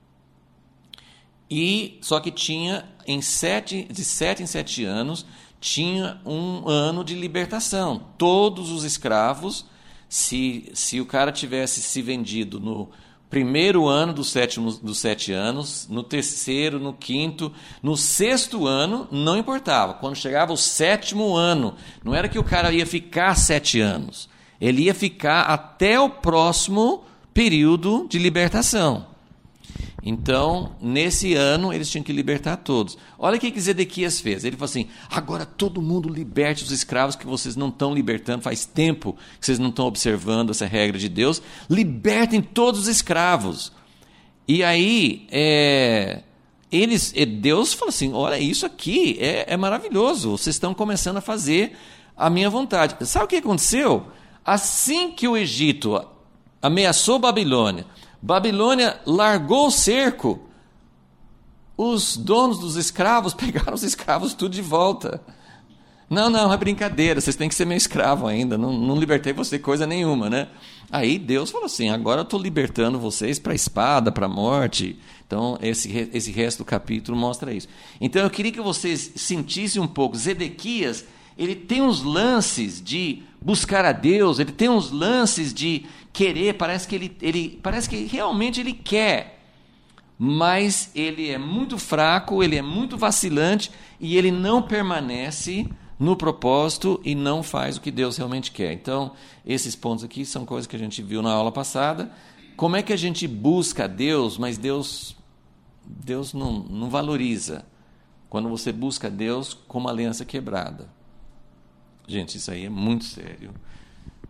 Speaker 1: E, só que tinha, em sete, de sete em sete anos, tinha um ano de libertação. Todos os escravos, se, se o cara tivesse se vendido no primeiro ano dos, sétimo, dos sete anos, no terceiro, no quinto, no sexto ano, não importava. Quando chegava o sétimo ano, não era que o cara ia ficar sete anos, ele ia ficar até o próximo período de libertação. Então, nesse ano, eles tinham que libertar todos. Olha o que Zedequias fez. Ele falou assim, agora todo mundo liberte os escravos que vocês não estão libertando, faz tempo que vocês não estão observando essa regra de Deus, libertem todos os escravos. E aí, é, eles, Deus falou assim, olha, isso aqui é, é maravilhoso, vocês estão começando a fazer a minha vontade. Sabe o que aconteceu? Assim que o Egito ameaçou Babilônia, Babilônia largou o cerco, os donos dos escravos pegaram os escravos tudo de volta. Não, não, é brincadeira, vocês têm que ser meu escravo ainda, não, não libertei você coisa nenhuma, né? Aí Deus falou assim, agora eu estou libertando vocês para a espada, para a morte. Então esse, esse resto do capítulo mostra isso. Então eu queria que vocês sentissem um pouco, Zedequias, ele tem uns lances de buscar a Deus, ele tem uns lances de querer, parece que ele, ele, parece que realmente ele quer, mas ele é muito fraco, ele é muito vacilante e ele não permanece no propósito e não faz o que Deus realmente quer. Então, esses pontos aqui são coisas que a gente viu na aula passada. Como é que a gente busca a Deus, mas Deus, Deus não, não valoriza quando você busca a Deus com uma aliança quebrada? Gente, isso aí é muito sério.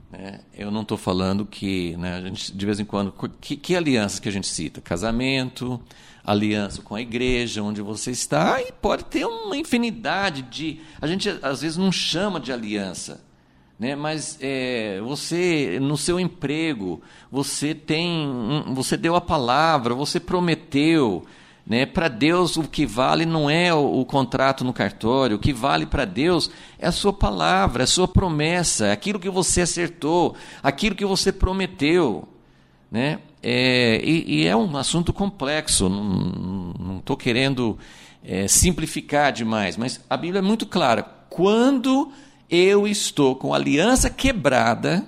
Speaker 1: né? Eu não estou falando que, né, a gente, de vez em quando, que, que alianças que a gente cita? Casamento, aliança com a igreja, onde você está, e pode ter uma infinidade de... A gente, às vezes, não chama de aliança, né? Mas é, você, no seu emprego, você tem, você deu a palavra, você prometeu, né? Para Deus, o que vale não é o, o contrato no cartório, o que vale para Deus é a sua palavra, é a sua promessa, é aquilo que você acertou, aquilo que você prometeu, né? É, e, e é um assunto complexo, não estou querendo é, simplificar demais, mas a Bíblia é muito clara. Quando eu estou com a aliança quebrada...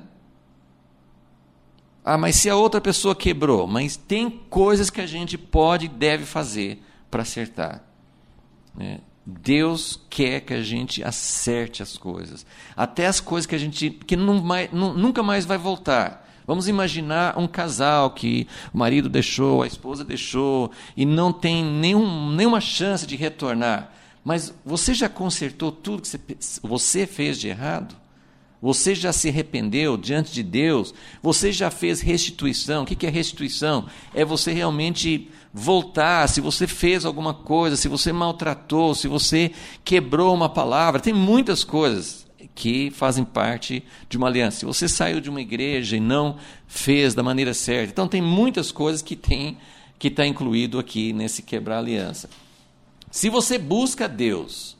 Speaker 1: Ah, mas se a outra pessoa quebrou, mas tem coisas que a gente pode e deve fazer para acertar, né? Deus quer que a gente acerte as coisas, até as coisas que a gente que não mais, não, nunca mais vai voltar. Vamos imaginar um casal que o marido deixou, a esposa deixou e não tem nenhum, nenhuma chance de retornar. Mas você já consertou tudo que você, você fez de errado? Você já se arrependeu diante de Deus? Você já fez restituição? O que é restituição? É você realmente voltar, se você fez alguma coisa, se você maltratou, se você quebrou uma palavra. Tem muitas coisas que fazem parte de uma aliança. Se você saiu de uma igreja e não fez da maneira certa. Então tem muitas coisas que tem, que está incluído aqui nesse quebrar aliança. Se você busca Deus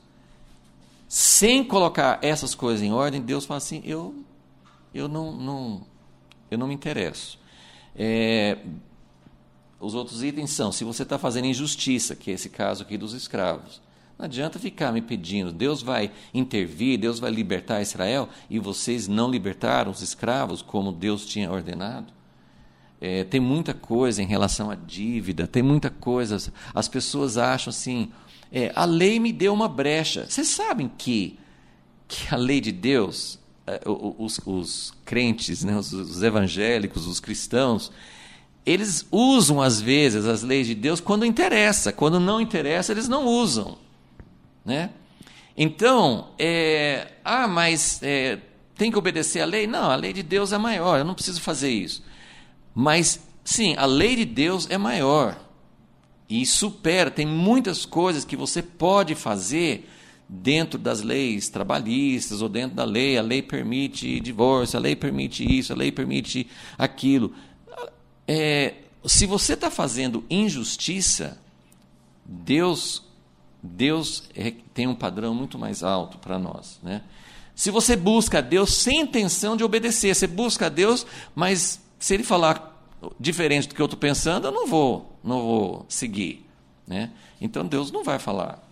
Speaker 1: sem colocar essas coisas em ordem, Deus fala assim, eu, eu, não, não, eu não me interesso. É, os outros itens são, se você está fazendo injustiça, que é esse caso aqui dos escravos, não adianta ficar me pedindo, Deus vai intervir, Deus vai libertar Israel, e vocês não libertaram os escravos como Deus tinha ordenado. É, tem muita coisa em relação à dívida, tem muita coisa, as pessoas acham assim... É, a lei me deu uma brecha. Vocês sabem que, que a lei de Deus, é, os, os crentes, né, os, os evangélicos, os cristãos, eles usam às vezes as leis de Deus quando interessa. Quando não interessa, eles não usam, né? Então, é, ah, mas é, tem que obedecer à lei? Não, a lei de Deus é maior, eu não preciso fazer isso. Mas, sim, a lei de Deus é maior. E supera, tem muitas coisas que você pode fazer dentro das leis trabalhistas ou dentro da lei. A lei permite divórcio, a lei permite isso, a lei permite aquilo. É, se você está fazendo injustiça, Deus, Deus é, tem um padrão muito mais alto para nós, né? Se você busca a Deus sem intenção de obedecer, você busca a Deus, mas se Ele falar diferente do que eu estou pensando, eu não vou, não vou seguir, né? Então Deus não vai falar.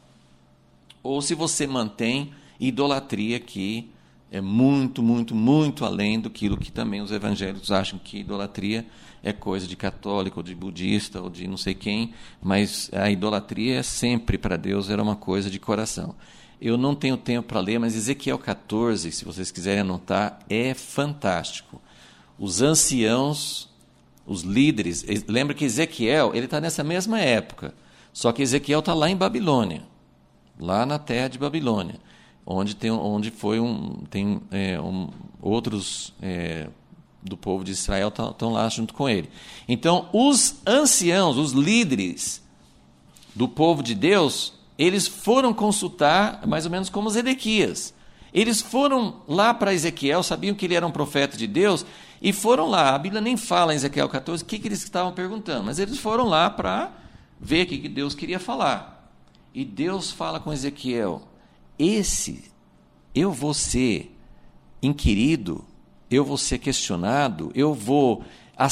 Speaker 1: Ou se você mantém idolatria, que é muito, muito, muito além do que também os evangélicos acham que idolatria é coisa de católico, ou de budista, ou de não sei quem, mas a idolatria sempre para Deus era uma coisa de coração. Eu não tenho tempo para ler, mas Ezequiel catorze, se vocês quiserem anotar, é fantástico. Os anciãos, os líderes, lembra que Ezequiel ele está nessa mesma época, só que Ezequiel está lá em Babilônia, lá na terra de Babilônia, onde tem, onde foi um, tem é, um, outros é, do povo de Israel estão lá junto com ele. Então, os anciãos, os líderes do povo de Deus, eles foram consultar, mais ou menos como Zedequias. Eles foram lá para Ezequiel, sabiam que ele era um profeta de Deus, e foram lá. A Bíblia nem fala em Ezequiel catorze o que, que eles estavam perguntando, mas eles foram lá para ver o que, que Deus queria falar. E Deus fala com Ezequiel, esse, eu vou ser inquirido, eu vou ser questionado, eu vou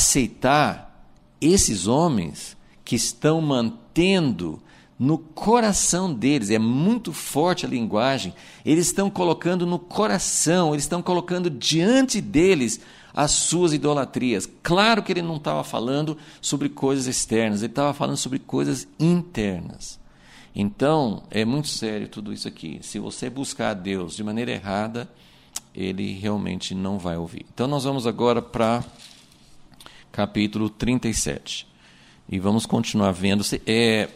Speaker 1: aceitar esses homens que estão mantendo no coração deles, é muito forte a linguagem, eles estão colocando no coração, eles estão colocando diante deles as suas idolatrias. Claro que ele não estava falando sobre coisas externas, ele estava falando sobre coisas internas. Então, é muito sério tudo isso aqui. Se você buscar a Deus de maneira errada, ele realmente não vai ouvir. Então, nós vamos agora para capítulo trinta e sete. E vamos continuar vendo. É,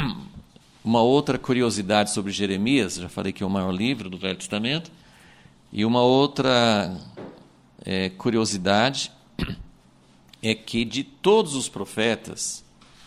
Speaker 1: uma outra curiosidade sobre Jeremias, já falei que é o maior livro do Velho Testamento, e uma outra é, curiosidade é que de todos os profetas,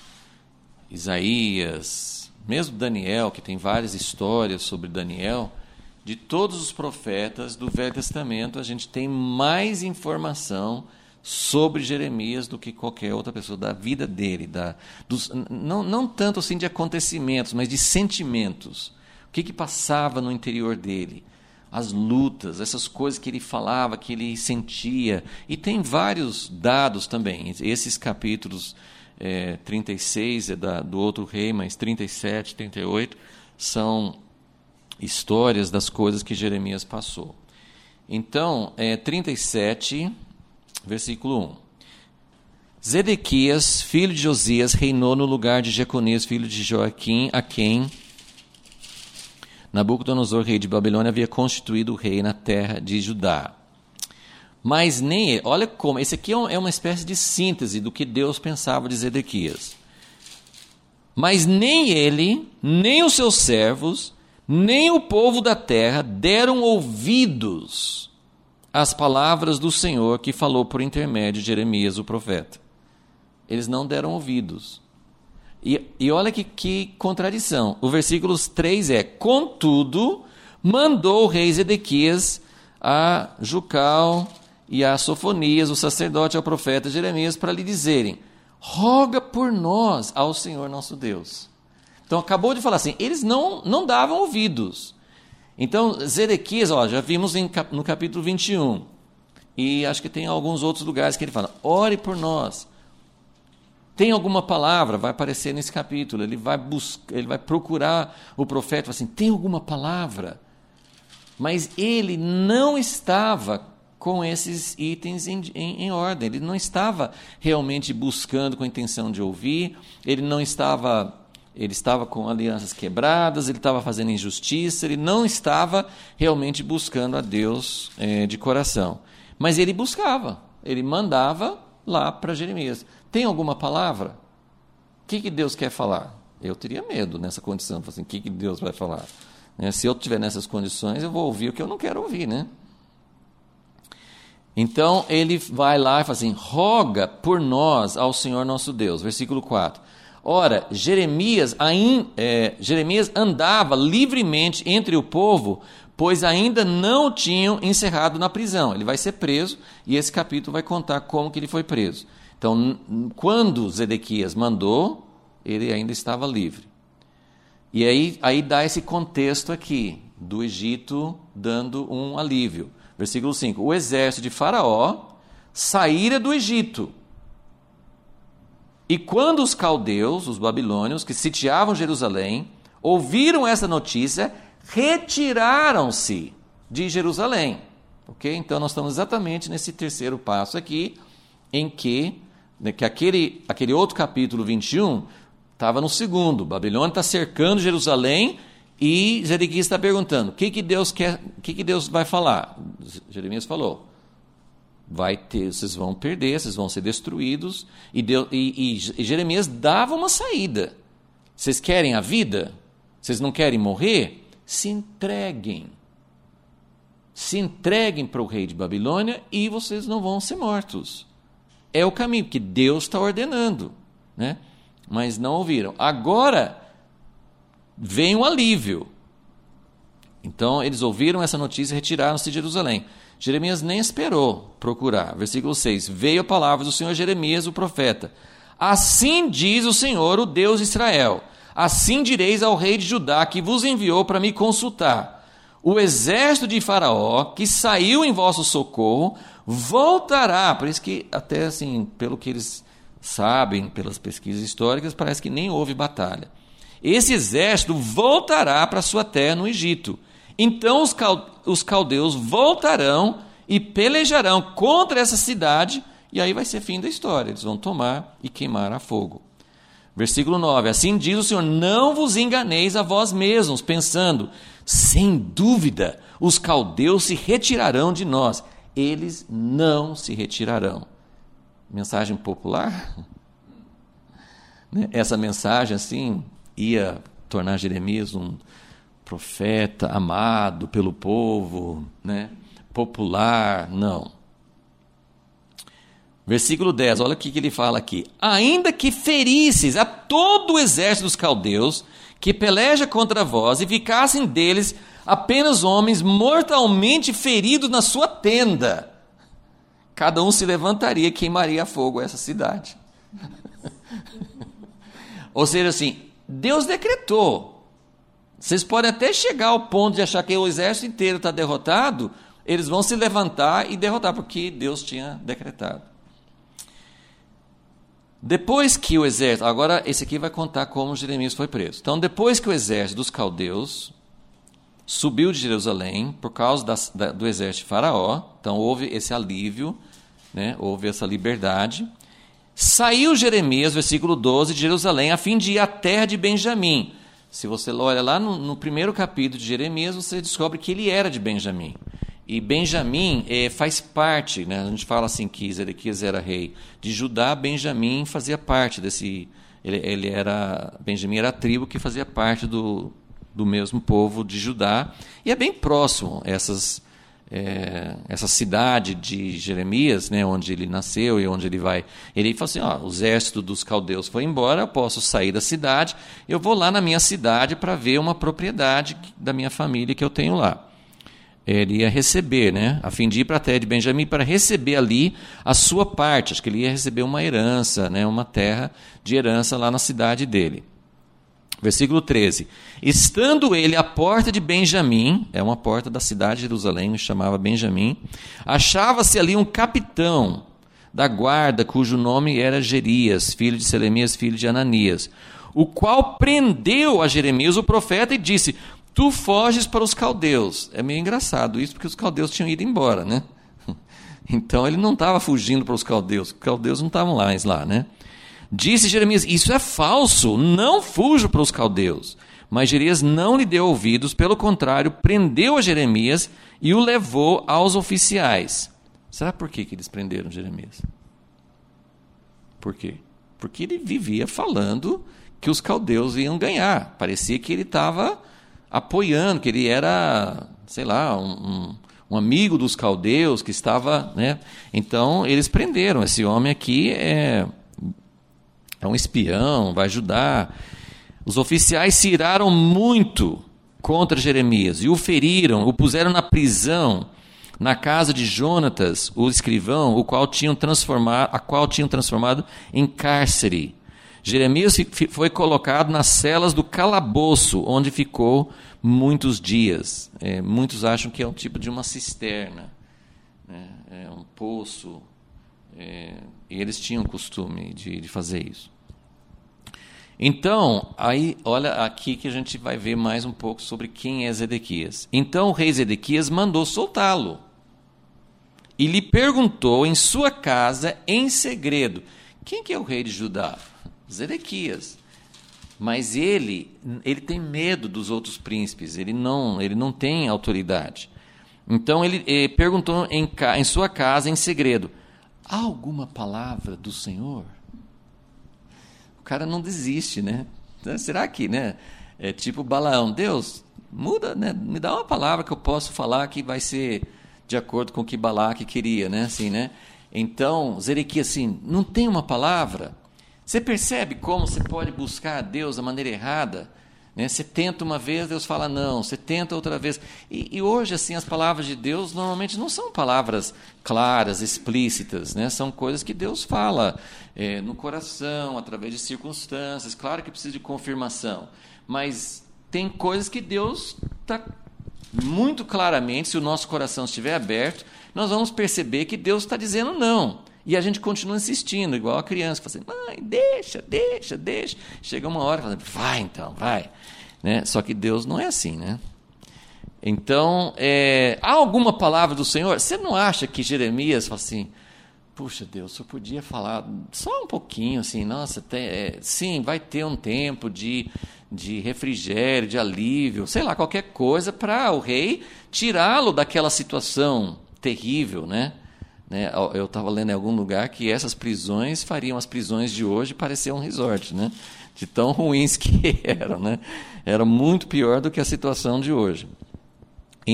Speaker 1: Isaías, mesmo Daniel, que tem várias histórias sobre Daniel, de todos os profetas do Velho Testamento, a gente tem mais informação sobre Jeremias do que qualquer outra pessoa, da vida dele, da, dos, não, não tanto assim de acontecimentos, mas de sentimentos. O que, que passava no interior dele? As lutas, essas coisas que ele falava, que ele sentia. E tem vários dados também. Esses capítulos é, trinta e seis é da, do outro rei, mas trinta e sete, trinta e oito são histórias das coisas que Jeremias passou. Então, é, trinta e sete, versículo um. Zedequias, filho de Josias, reinou no lugar de Jeconias, filho de Joaquim, a quem Nabucodonosor, rei de Babilônia, havia constituído rei na terra de Judá. Mas nem ele, olha como, esse aqui é uma espécie de síntese do que Deus pensava de Zedequias. Mas nem ele, nem os seus servos, nem o povo da terra deram ouvidos às palavras do Senhor que falou por intermédio de Jeremias, o profeta. Eles não deram ouvidos. E, e olha que, que contradição. O versículo três é: contudo, mandou o rei Zedequias a Jucal e a Sofonias, o sacerdote, ao profeta Jeremias, para lhe dizerem: roga por nós ao Senhor nosso Deus. Então, acabou de falar assim, eles não, não davam ouvidos. Então, Zedequias, ó, já vimos em, no capítulo vinte e um, e acho que tem alguns outros lugares que ele fala: ore por nós. Tem alguma palavra, vai aparecer nesse capítulo, ele vai buscar, ele vai procurar o profeta, fala assim, tem alguma palavra? Mas ele não estava com esses itens em, em, em ordem, ele não estava realmente buscando com a intenção de ouvir, ele não estava, ele estava com alianças quebradas, ele estava fazendo injustiça, ele não estava realmente buscando a Deus é, de coração. Mas ele buscava, ele mandava lá para Jeremias. Tem alguma palavra? O que, que Deus quer falar? Eu teria medo nessa condição. Assim, o que, que Deus vai falar? Né? Se eu estiver nessas condições, eu vou ouvir o que eu não quero ouvir, né? Então, ele vai lá e fala assim, roga por nós ao Senhor nosso Deus. Versículo quatro. Ora, Jeremias, ain, é, Jeremias andava livremente entre o povo, pois ainda não o tinham encerrado na prisão. Ele vai ser preso, e esse capítulo vai contar como que ele foi preso. Então, quando Zedequias mandou, ele ainda estava livre. E aí, aí dá esse contexto aqui, do Egito dando um alívio. Versículo cinco. O exército de Faraó saíra do Egito. E quando os caldeus, os babilônios, que sitiavam Jerusalém, ouviram essa notícia, retiraram-se de Jerusalém. Okay? Então, nós estamos exatamente nesse terceiro passo aqui, em que... que aquele, aquele outro capítulo vinte e um estava no segundo. Babilônia está cercando Jerusalém e Zedequias está perguntando, o que, que Deus quer, o que, que Deus vai falar? Jeremias falou, vai ter, vocês vão perder, vocês vão ser destruídos, e, Deus, e, e, e Jeremias dava uma saída. Vocês querem a vida? Vocês não querem morrer? Se entreguem. Se entreguem para o rei de Babilônia e vocês não vão ser mortos. É o caminho que Deus está ordenando, né? Mas não ouviram. Agora vem um alívio. Então eles ouviram essa notícia e retiraram-se de Jerusalém. Jeremias nem esperou procurar. Versículo seis. Veio a palavra do Senhor Jeremias, o profeta. Assim diz o Senhor, o Deus de Israel. Assim direis ao rei de Judá, que vos enviou para me consultar. O exército de Faraó, que saiu em vosso socorro, voltará. Por isso que, até assim, pelo que eles sabem, pelas pesquisas históricas, parece que nem houve batalha. Esse exército voltará para sua terra no Egito. Então os, cal, os caldeus voltarão e pelejarão contra essa cidade, e aí vai ser fim da história. Eles vão tomar e queimar a fogo. Versículo nove. Assim diz o Senhor, não vos enganeis a vós mesmos, pensando, sem dúvida, os caldeus se retirarão de nós. Eles não se retirarão. Mensagem popular? Essa mensagem, assim, ia tornar Jeremias um profeta amado pelo povo, né? Popular, não. Versículo dez, olha o que ele fala aqui. Ainda que ferisses a todo o exército dos caldeus, que peleja contra vós, e ficassem deles apenas homens mortalmente feridos na sua tenda, cada um se levantaria e queimaria a fogo essa cidade. Ou seja, assim, Deus decretou. Vocês podem até chegar ao ponto de achar que o exército inteiro está derrotado, eles vão se levantar e derrotar, porque Deus tinha decretado. Depois que o exército... Agora, esse aqui vai contar como Jeremias foi preso. Então, depois que o exército dos caldeus subiu de Jerusalém, por causa da, da, do exército de Faraó, então houve esse alívio, né, houve essa liberdade, saiu Jeremias, versículo doze, de Jerusalém, a fim de ir à terra de Benjamim. Se você olha lá no, no primeiro capítulo de Jeremias, você descobre que ele era de Benjamim. E Benjamim eh, faz parte, né, a gente fala assim que Zedequias era rei de Judá, Benjamim fazia parte desse, ele, ele era, Benjamim era a tribo que fazia parte do, do mesmo povo de Judá, e é bem próximo essas, é, essa cidade de Jeremias, né, onde ele nasceu e onde ele vai. Ele fala assim, ó, o exército dos caldeus foi embora, eu posso sair da cidade, eu vou lá na minha cidade para ver uma propriedade da minha família que eu tenho lá. Ele ia receber, né, a fim de ir para a terra de Benjamim para receber ali a sua parte. Acho que ele ia receber uma herança, né, uma terra de herança lá na cidade dele. Versículo treze. Estando ele à porta de Benjamim, é uma porta da cidade de Jerusalém, que chamava Benjamim, achava-se ali um capitão da guarda, cujo nome era Jerias, filho de Selemias, filho de Ananias, o qual prendeu a Jeremias, o profeta, e disse: tu foges para os caldeus. É meio engraçado isso, porque os caldeus tinham ido embora, né? Então ele não estava fugindo para os caldeus, os caldeus não estavam mais lá, né? Disse Jeremias: isso é falso, não fujo para os caldeus. Mas Jerias não lhe deu ouvidos, pelo contrário, prendeu a Jeremias e o levou aos oficiais. Será por que que eles prenderam Jeremias? Por quê? Porque ele vivia falando que os caldeus iam ganhar. Parecia que ele estava apoiando, que ele era, sei lá, um, um, um amigo dos caldeus que estava, né? Então eles prenderam esse homem aqui, é, é um espião, vai ajudar. Os oficiais se iraram muito contra Jeremias e o feriram, o puseram na prisão, na casa de Jonatas, o escrivão, o qual tinham transformado, a qual tinham transformado em cárcere. Jeremias foi colocado nas celas do calabouço, onde ficou muitos dias. É, muitos acham que é um tipo de uma cisterna, né? É um poço, é, e eles tinham costume de, de fazer isso. Então, aí, olha aqui que a gente vai ver mais um pouco sobre quem é Zedequias. Então o rei Zedequias mandou soltá-lo e lhe perguntou em sua casa, em segredo: quem que é o rei de Judá? Zedequias. Mas ele, ele tem medo dos outros príncipes, ele não, ele não tem autoridade. Então ele, ele perguntou em, em sua casa, em segredo: há alguma palavra do Senhor? O cara não desiste, né? Será que, né? É tipo Balaão: Deus, muda, né? Me dá uma palavra que eu posso falar que vai ser de acordo com o que Balaque queria, né? Assim, né? Então, Zedequias, assim, não tem uma palavra? Você percebe como você pode buscar a Deus da maneira errada? Né? Você tenta uma vez, Deus fala não. Você tenta outra vez. E, e hoje, assim, as palavras de Deus normalmente não são palavras claras, explícitas, né? São coisas que Deus fala é, no coração, através de circunstâncias. Claro que precisa de confirmação, mas tem coisas que Deus está muito claramente, se o nosso coração estiver aberto, nós vamos perceber que Deus está dizendo não. E a gente continua insistindo, igual a criança, fala assim: mãe, deixa, deixa, deixa. Chega uma hora e fala: vai então, vai. Né? Só que Deus não é assim, né? Então, é, há alguma palavra do Senhor? Você não acha que Jeremias fala assim: puxa Deus, eu podia falar só um pouquinho, assim, nossa, tem, é, sim, vai ter um tempo de, de refrigério, de alívio, sei lá, qualquer coisa para o rei tirá-lo daquela situação terrível, né? Né, eu estava lendo em algum lugar que essas prisões fariam as prisões de hoje parecer um resort, né? De tão ruins que eram, né? Era muito pior do que a situação de hoje.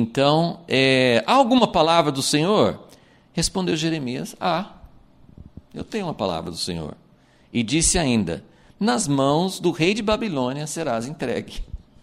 Speaker 1: Então, é, há alguma palavra do Senhor? Respondeu Jeremias: ah. Eu tenho uma palavra do Senhor. E disse ainda, nas mãos do rei de Babilônia serás entregue.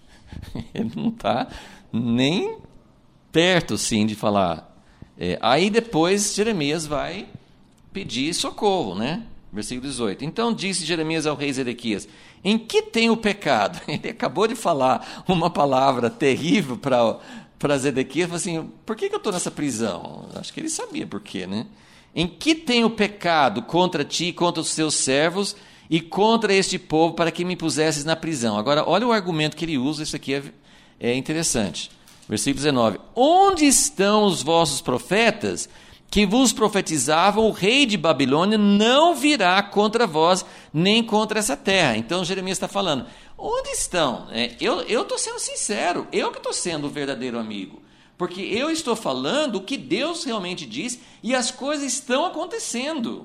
Speaker 1: Ele não está nem perto, sim, de falar. É, aí depois Jeremias vai pedir socorro, né? Versículo dezoito. Então disse Jeremias ao rei Zedequias, em que tem o pecado? Ele acabou de falar uma palavra terrível para para Zedequias, falou assim, por que, que eu estou nessa prisão? Acho que ele sabia por quê, né? Em que tem o pecado contra ti e contra os teus servos e contra este povo para que me pusesses na prisão? Agora, olha o argumento que ele usa, isso aqui é, é interessante. Versículo dezenove. Onde estão os vossos profetas que vos profetizavam? O rei de Babilônia não virá contra vós, nem contra essa terra. Então, Jeremias está falando, onde estão? É, eu estou sendo sincero, eu que estou sendo o verdadeiro amigo. Porque eu estou falando o que Deus realmente diz e as coisas estão acontecendo.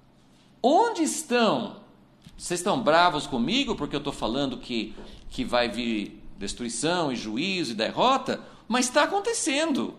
Speaker 1: Onde estão? Vocês estão bravos comigo porque eu estou falando que, que vai vir destruição e juízo e derrota? Mas está acontecendo.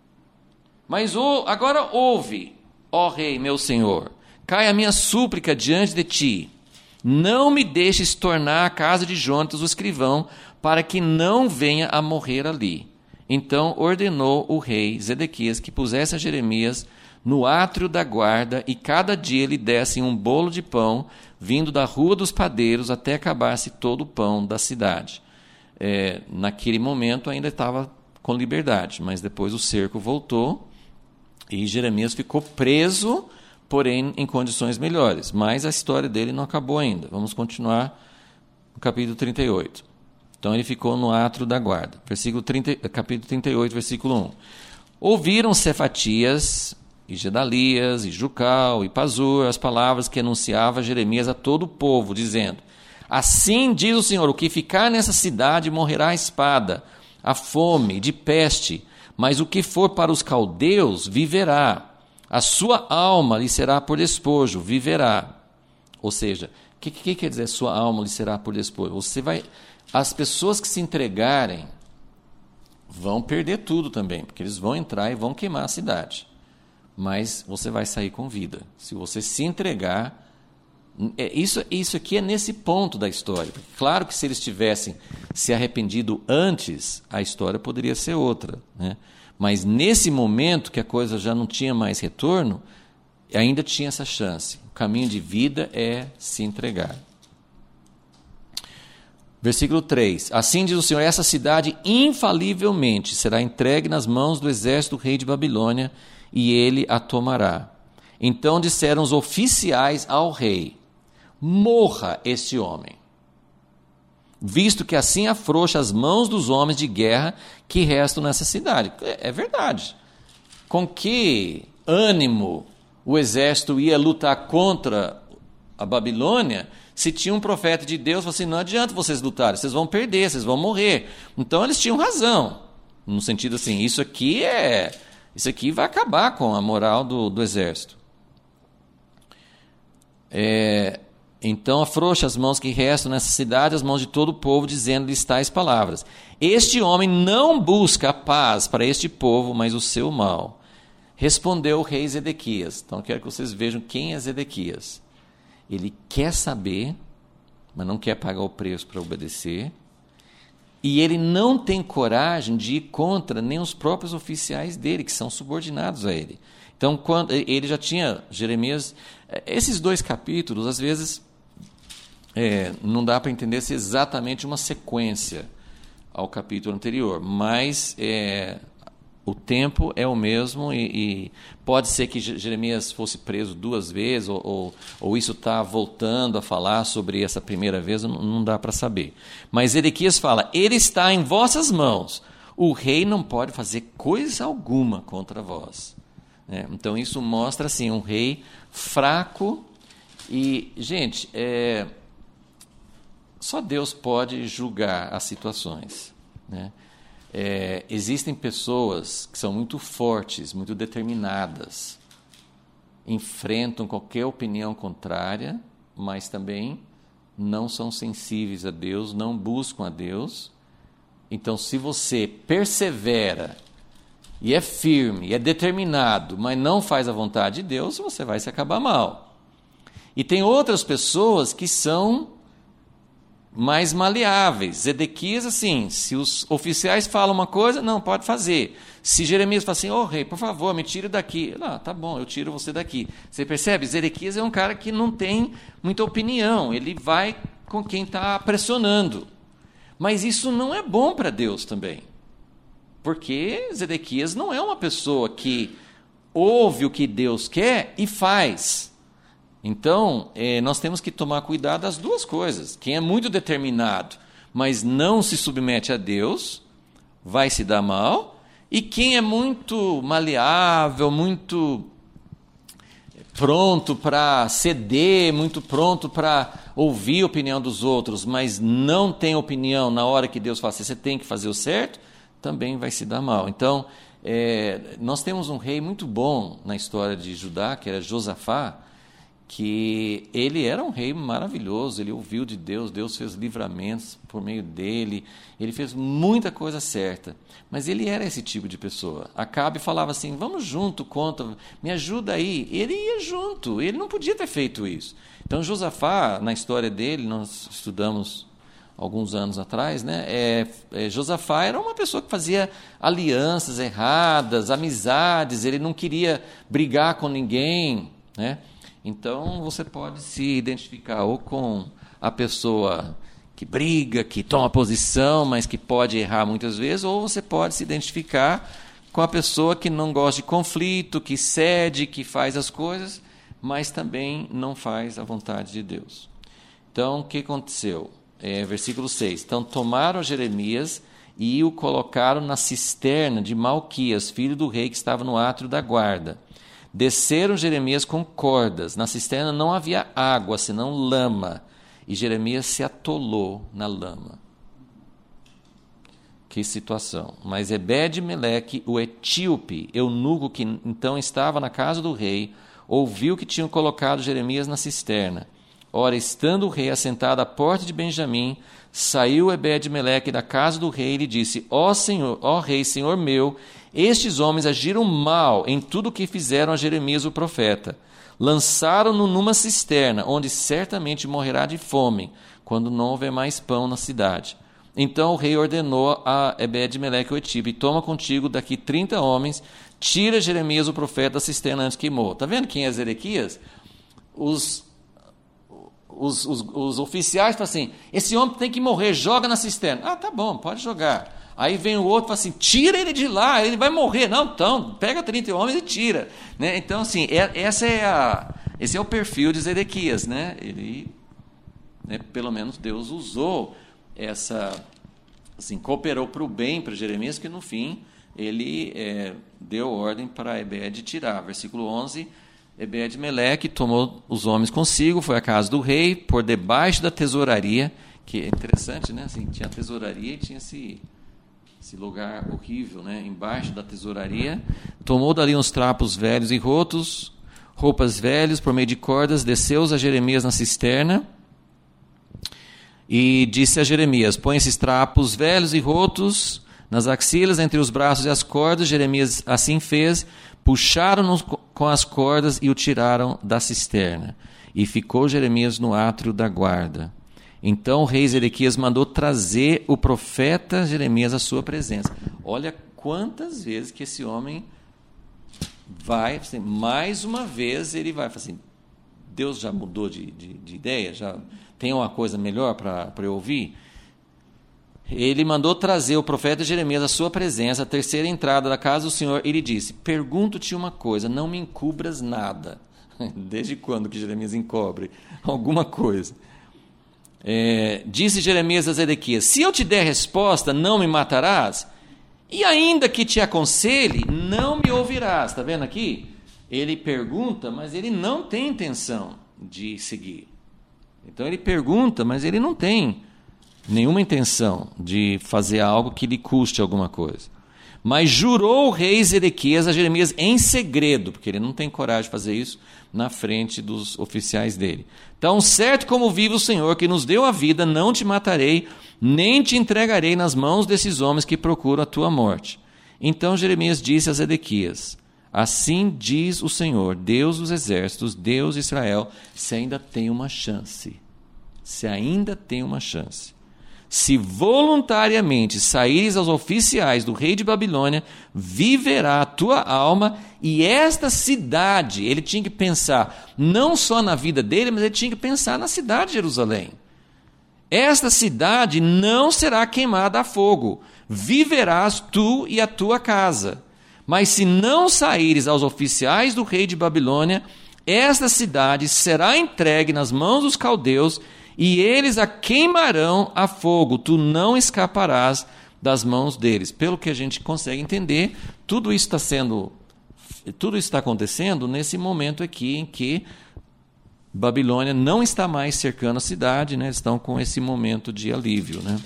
Speaker 1: Mas oh, agora ouve, ó rei, meu senhor, cai a minha súplica diante de ti. Não me deixes tornar a casa de Jonatas o escrivão, para que não venha a morrer ali. Então ordenou o rei Zedequias que pusesse a Jeremias no átrio da guarda e cada dia lhe dessem um bolo de pão vindo da rua dos padeiros até acabar-se todo o pão da cidade. É, naquele momento ainda estava com liberdade, mas depois o cerco voltou e Jeremias ficou preso, porém em condições melhores. Mas a história dele não acabou ainda. Vamos continuar no capítulo trinta e oito. Então ele ficou no átrio da guarda. Versículo trinta, capítulo trinta e oito, versículo um. Ouviram Cefatias, e Gedalias, e Jucal, e Pazur, as palavras que anunciava Jeremias a todo o povo, dizendo, assim diz o Senhor, o que ficar nessa cidade morrerá a espada, a fome, de peste, mas o que for para os caldeus viverá. A sua alma lhe será por despojo, viverá. Ou seja, o que, que quer dizer sua alma lhe será por despojo? Você vai... As pessoas que se entregarem vão perder tudo também, porque eles vão entrar e vão queimar a cidade. Mas você vai sair com vida. Se você se entregar... É, isso, isso aqui é nesse ponto da história. Claro que se eles tivessem se arrependido antes, a história poderia ser outra, né? Mas nesse momento que a coisa já não tinha mais retorno, ainda tinha essa chance. O caminho de vida é se entregar. Versículo três. Assim diz o Senhor, essa cidade infalivelmente será entregue nas mãos do exército do rei de Babilônia e ele a tomará. Então disseram os oficiais ao rei, morra este homem, visto que assim afrouxa as mãos dos homens de guerra que restam nessa cidade. É, é verdade. Com que ânimo o exército ia lutar contra a Babilônia se tinha um profeta de Deus? Assim, não adianta vocês lutarem, vocês vão perder, vocês vão morrer. Então eles tinham razão, no sentido assim, isso aqui é, isso aqui vai acabar com a moral do, do exército. É... Então afrouxa as mãos que restam nessa cidade, as mãos de todo o povo, dizendo-lhes tais palavras. Este homem não busca a paz para este povo, mas o seu mal. Respondeu o rei Zedequias. Então eu quero que vocês vejam quem é Zedequias. Ele quer saber, mas não quer pagar o preço para obedecer. E ele não tem coragem de ir contra nem os próprios oficiais dele, que são subordinados a ele. Então, quando ele já tinha, Jeremias... Esses dois capítulos, às vezes... É, não dá para entender se é exatamente uma sequência ao capítulo anterior, mas é, o tempo é o mesmo e, e pode ser que Jeremias fosse preso duas vezes ou, ou, ou isso está voltando a falar sobre essa primeira vez, não, não dá para saber. Mas Zedequias fala, ele está em vossas mãos, o rei não pode fazer coisa alguma contra vós. É, então isso mostra assim, um rei fraco e, gente, é... Só Deus pode julgar as situações, né? É, existem pessoas que são muito fortes, muito determinadas, enfrentam qualquer opinião contrária, mas também não são sensíveis a Deus, não buscam a Deus. Então, se você persevera e é firme, e é determinado, mas não faz a vontade de Deus, você vai se acabar mal. E tem outras pessoas que são mais maleáveis. Zedequias, assim, se os oficiais falam uma coisa, não, pode fazer. Se Jeremias fala assim, ô oh, rei, por favor, me tire daqui. Não, tá bom, eu tiro você daqui. Você percebe? Zedequias é um cara que não tem muita opinião, ele vai com quem está pressionando. Mas isso não é bom para Deus também. Porque Zedequias não é uma pessoa que ouve o que Deus quer e faz. Então, eh, nós temos que tomar cuidado das duas coisas. Quem é muito determinado, mas não se submete a Deus, vai se dar mal. E quem é muito maleável, muito pronto para ceder, muito pronto para ouvir a opinião dos outros, mas não tem opinião na hora que Deus fala assim, você tem que fazer o certo, também vai se dar mal. Então, é, nós temos um rei muito bom na história de Judá, que era Josafá, que ele era um rei maravilhoso, ele ouviu de Deus, Deus fez livramentos por meio dele, ele fez muita coisa certa, mas ele era esse tipo de pessoa. Acabe falava assim, vamos junto, conta, me ajuda aí, ele ia junto, ele não podia ter feito isso. Então Josafá, na história dele, nós estudamos alguns anos atrás, né, é, é, Josafá era uma pessoa que fazia alianças erradas, amizades, ele não queria brigar com ninguém, né? Então, você pode se identificar ou com a pessoa que briga, que toma posição, mas que pode errar muitas vezes, ou você pode se identificar com a pessoa que não gosta de conflito, que cede, que faz as coisas, mas também não faz a vontade de Deus. Então, o que aconteceu? É, versículo seis. Então, tomaram Jeremias e o colocaram na cisterna de Malquias, filho do rei que estava no átrio da guarda. Desceram Jeremias com cordas. Na cisterna não havia água, senão lama. E Jeremias se atolou na lama. Que situação. Mas Ebed-Meleque, o etíope, eunuco que então estava na casa do rei, ouviu que tinham colocado Jeremias na cisterna. Ora, estando o rei assentado à porta de Benjamim, saiu Ebed-Meleque da casa do rei e lhe disse, ó Senhor, ó rei, senhor meu, estes homens agiram mal em tudo o que fizeram a Jeremias o profeta. Lançaram-no numa cisterna, onde certamente morrerá de fome, quando não houver mais pão na cidade. Então o rei ordenou a Ebed-Meleque o etíope, toma contigo daqui trinta homens, tira Jeremias o profeta da cisterna antes que morra. Está vendo quem é Zedequias? Os, os, os, os oficiais falam assim, esse homem tem que morrer, joga na cisterna. Ah, tá bom, pode jogar. Aí vem o outro e fala assim, tira ele de lá, ele vai morrer. Não, então, pega trinta homens e tira. Né? Então, assim, é, essa é a, esse é o perfil de Zedequias. Né? Ele, né, pelo menos Deus usou essa, assim, cooperou para o bem para Jeremias, que no fim ele é, deu ordem para Ebed tirar. Versículo onze, Ebed-Meleque tomou os homens consigo, foi à casa do rei, por debaixo da tesouraria, que é interessante, né? Assim, tinha a tesouraria e tinha esse... esse lugar horrível, né? Embaixo da tesouraria, tomou dali uns trapos velhos e rotos, roupas velhas, por meio de cordas, desceu-os a Jeremias na cisterna, e disse a Jeremias, põe esses trapos velhos e rotos nas axilas, entre os braços e as cordas. Jeremias assim fez, puxaram-nos com as cordas e o tiraram da cisterna, e ficou Jeremias no átrio da guarda. Então o rei Zedequias mandou trazer o profeta Jeremias à sua presença. Olha quantas vezes que esse homem vai, assim, mais uma vez ele vai, assim, Deus já mudou de, de, de ideia? Já tem uma coisa melhor para eu ouvir? Ele mandou trazer o profeta Jeremias à sua presença, a terceira entrada da casa do Senhor, e lhe disse, pergunto-te uma coisa, não me encubras nada. Desde quando que Jeremias encobre alguma coisa? É, disse Jeremias a Zedequias, se eu te der resposta, não me matarás? E ainda que te aconselhe, não me ouvirás. Está vendo aqui? Ele pergunta, mas ele não tem intenção de seguir. Então ele pergunta, mas ele não tem nenhuma intenção de fazer algo que lhe custe alguma coisa. Mas jurou o rei Zedequias a Jeremias em segredo, porque ele não tem coragem de fazer isso na frente dos oficiais dele. Tão certo como vive o Senhor, que nos deu a vida, não te matarei, nem te entregarei nas mãos desses homens que procuram a tua morte. Então Jeremias disse a Zedequias, Assim diz o Senhor, Deus dos exércitos, Deus de Israel, se ainda tem uma chance. Se ainda tem uma chance. Se voluntariamente saíres aos oficiais do rei de Babilônia, viverá a tua alma, e esta cidade, ele tinha que pensar não só na vida dele, mas ele tinha que pensar na cidade de Jerusalém. Esta cidade não será queimada a fogo, viverás tu e a tua casa. Mas se não saíres aos oficiais do rei de Babilônia, esta cidade será entregue nas mãos dos caldeus, e eles a queimarão a fogo, tu não escaparás das mãos deles. Pelo que a gente consegue entender, tudo isso está sendo, tudo isso está acontecendo nesse momento aqui em que Babilônia não está mais cercando a cidade, né? Estão com esse momento de alívio, né?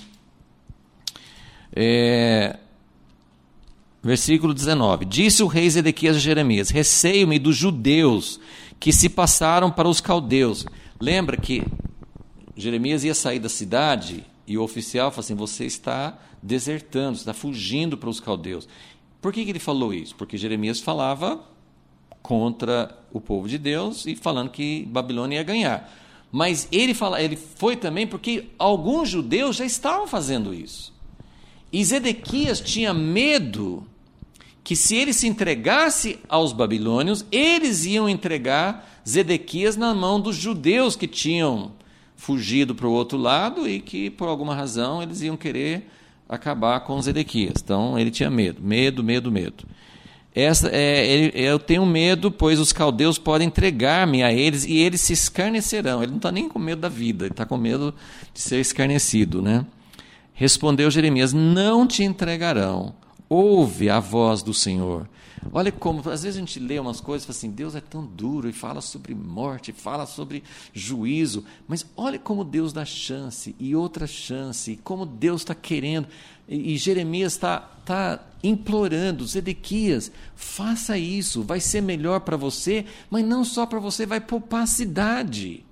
Speaker 1: É... Versículo dezenove. Disse o rei Zedequias a Jeremias, receio-me dos judeus que se passaram para os caldeus. Lembra que Jeremias ia sair da cidade e o oficial falou assim, você está desertando, você está fugindo para os caldeus. Por que que ele falou isso? Porque Jeremias falava contra o povo de Deus e falando que Babilônia ia ganhar. Mas ele, fala, ele foi também porque alguns judeus já estavam fazendo isso. E Zedequias tinha medo que se ele se entregasse aos babilônios, eles iam entregar Zedequias na mão dos judeus que tinham fugido para o outro lado e que, por alguma razão, eles iam querer acabar com Zedequias. Então, ele tinha medo, medo, medo, medo. Essa, é, ele, eu tenho medo, pois os caldeus podem entregar-me a eles e eles se escarnecerão. Ele não está nem com medo da vida, ele está com medo de ser escarnecido, né? Respondeu Jeremias, não te entregarão, ouve a voz do Senhor. Olha como, às vezes a gente lê umas coisas e fala assim, Deus é tão duro e fala sobre morte, fala sobre juízo, mas olha como Deus dá chance e outra chance, e como Deus está querendo, e, e Jeremias está tá implorando, Zedequias, faça isso, vai ser melhor para você, mas não só para você, vai poupar a cidade.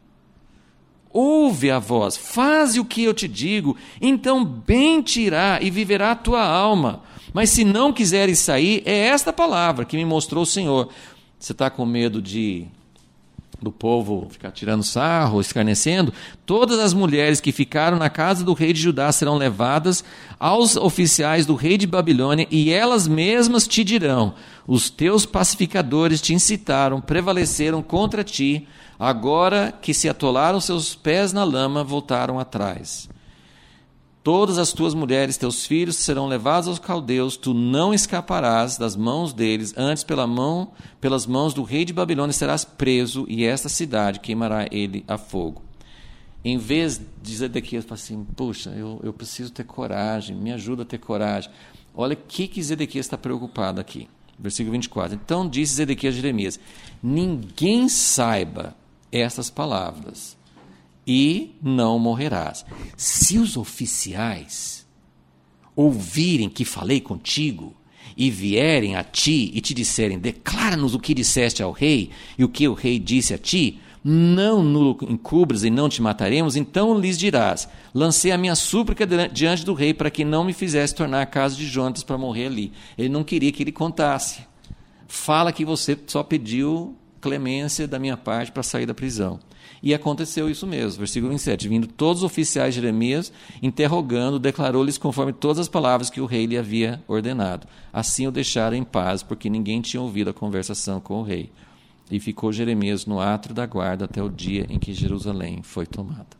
Speaker 1: Ouve a voz, faze o que eu te digo, então bem te irá e viverá a tua alma. Mas se não quiseres sair, é esta palavra que me mostrou o Senhor. Você está com medo de do povo ficar tirando sarro, escarnecendo? Todas as mulheres que ficaram na casa do rei de Judá serão levadas aos oficiais do rei de Babilônia, e elas mesmas te dirão, os teus pacificadores te incitaram, prevaleceram contra ti, agora que se atolaram seus pés na lama, voltaram atrás. Todas as tuas mulheres, teus filhos, serão levados aos caldeus, tu não escaparás das mãos deles, antes pela mão, pelas mãos do rei de Babilônia serás preso, e esta cidade queimará ele a fogo. Em vez de Zedequias falar assim, puxa, eu, eu preciso ter coragem, me ajuda a ter coragem. Olha o que, que Zedequias está preocupado aqui. Versículo vinte e quatro. Então disse Zedequias a Jeremias, ninguém saiba estas palavras, e não morrerás. Se os oficiais ouvirem que falei contigo, e vierem a ti e te disserem, declara-nos o que disseste ao rei, e o que o rei disse a ti, não nos encubras e não te mataremos, então lhes dirás, lancei a minha súplica diante do rei, para que não me fizesse tornar a casa de Jonatas para morrer ali. Ele não queria que ele contasse. Fala que você só pediu clemência da minha parte para sair da prisão. E aconteceu isso mesmo, versículo vinte e sete, vindo todos os oficiais de Jeremias, interrogando, declarou-lhes conforme todas as palavras que o rei lhe havia ordenado. Assim o deixaram em paz, porque ninguém tinha ouvido a conversação com o rei. E ficou Jeremias no átrio da guarda até o dia em que Jerusalém foi tomada.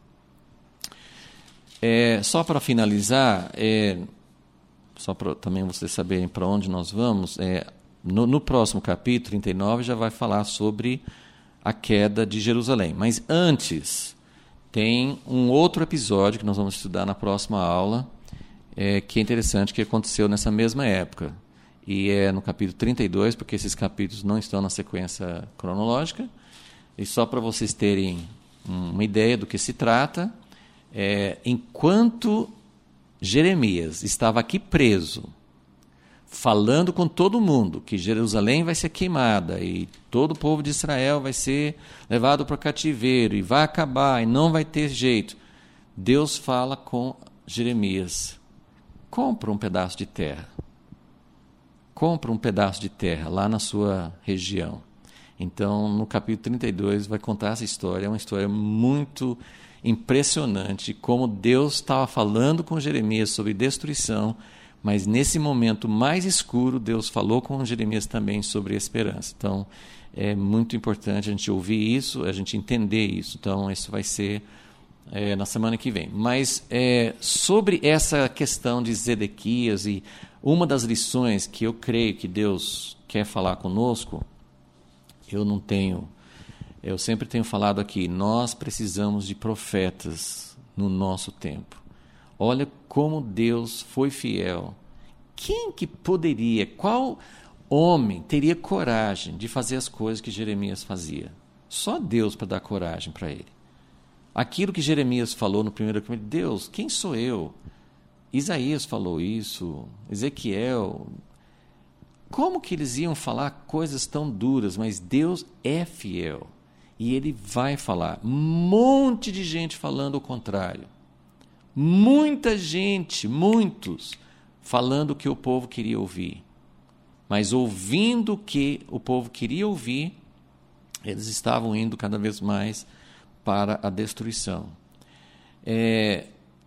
Speaker 1: É, só para finalizar, é, só para também vocês saberem para onde nós vamos, é, no, no próximo capítulo trinta e nove já vai falar sobre a queda de Jerusalém. Mas antes, tem um outro episódio que nós vamos estudar na próxima aula, é, que é interessante, que aconteceu nessa mesma época. E é no capítulo trinta e dois, porque esses capítulos não estão na sequência cronológica. E só para vocês terem uma ideia do que se trata, é, enquanto Jeremias estava aqui preso, falando com todo mundo que Jerusalém vai ser queimada e todo o povo de Israel vai ser levado para o cativeiro e vai acabar e não vai ter jeito, Deus fala com Jeremias, compra um pedaço de terra, compra um pedaço de terra lá na sua região. Então, no capítulo trinta e dois, vai contar essa história. É uma história muito impressionante, como Deus estava falando com Jeremias sobre destruição, mas nesse momento mais escuro, Deus falou com Jeremias também sobre esperança. Então, é muito importante a gente ouvir isso, a gente entender isso. Então, isso vai ser é, na semana que vem. Mas é, sobre essa questão de Zedequias, e uma das lições que eu creio que Deus quer falar conosco, eu não tenho, eu sempre tenho falado aqui, nós precisamos de profetas no nosso tempo. Olha como Deus foi fiel. Quem que poderia, qual homem teria coragem de fazer as coisas que Jeremias fazia? Só Deus para dar coragem para ele. Aquilo que Jeremias falou no primeiro capítulo, Deus, quem sou eu? Isaías falou isso, Ezequiel. Como que eles iam falar coisas tão duras? Mas Deus é fiel e Ele vai falar. Um monte de gente falando o contrário. Muita gente, muitos, falando o que o povo queria ouvir. Mas ouvindo o que o povo queria ouvir, eles estavam indo cada vez mais para a destruição. É...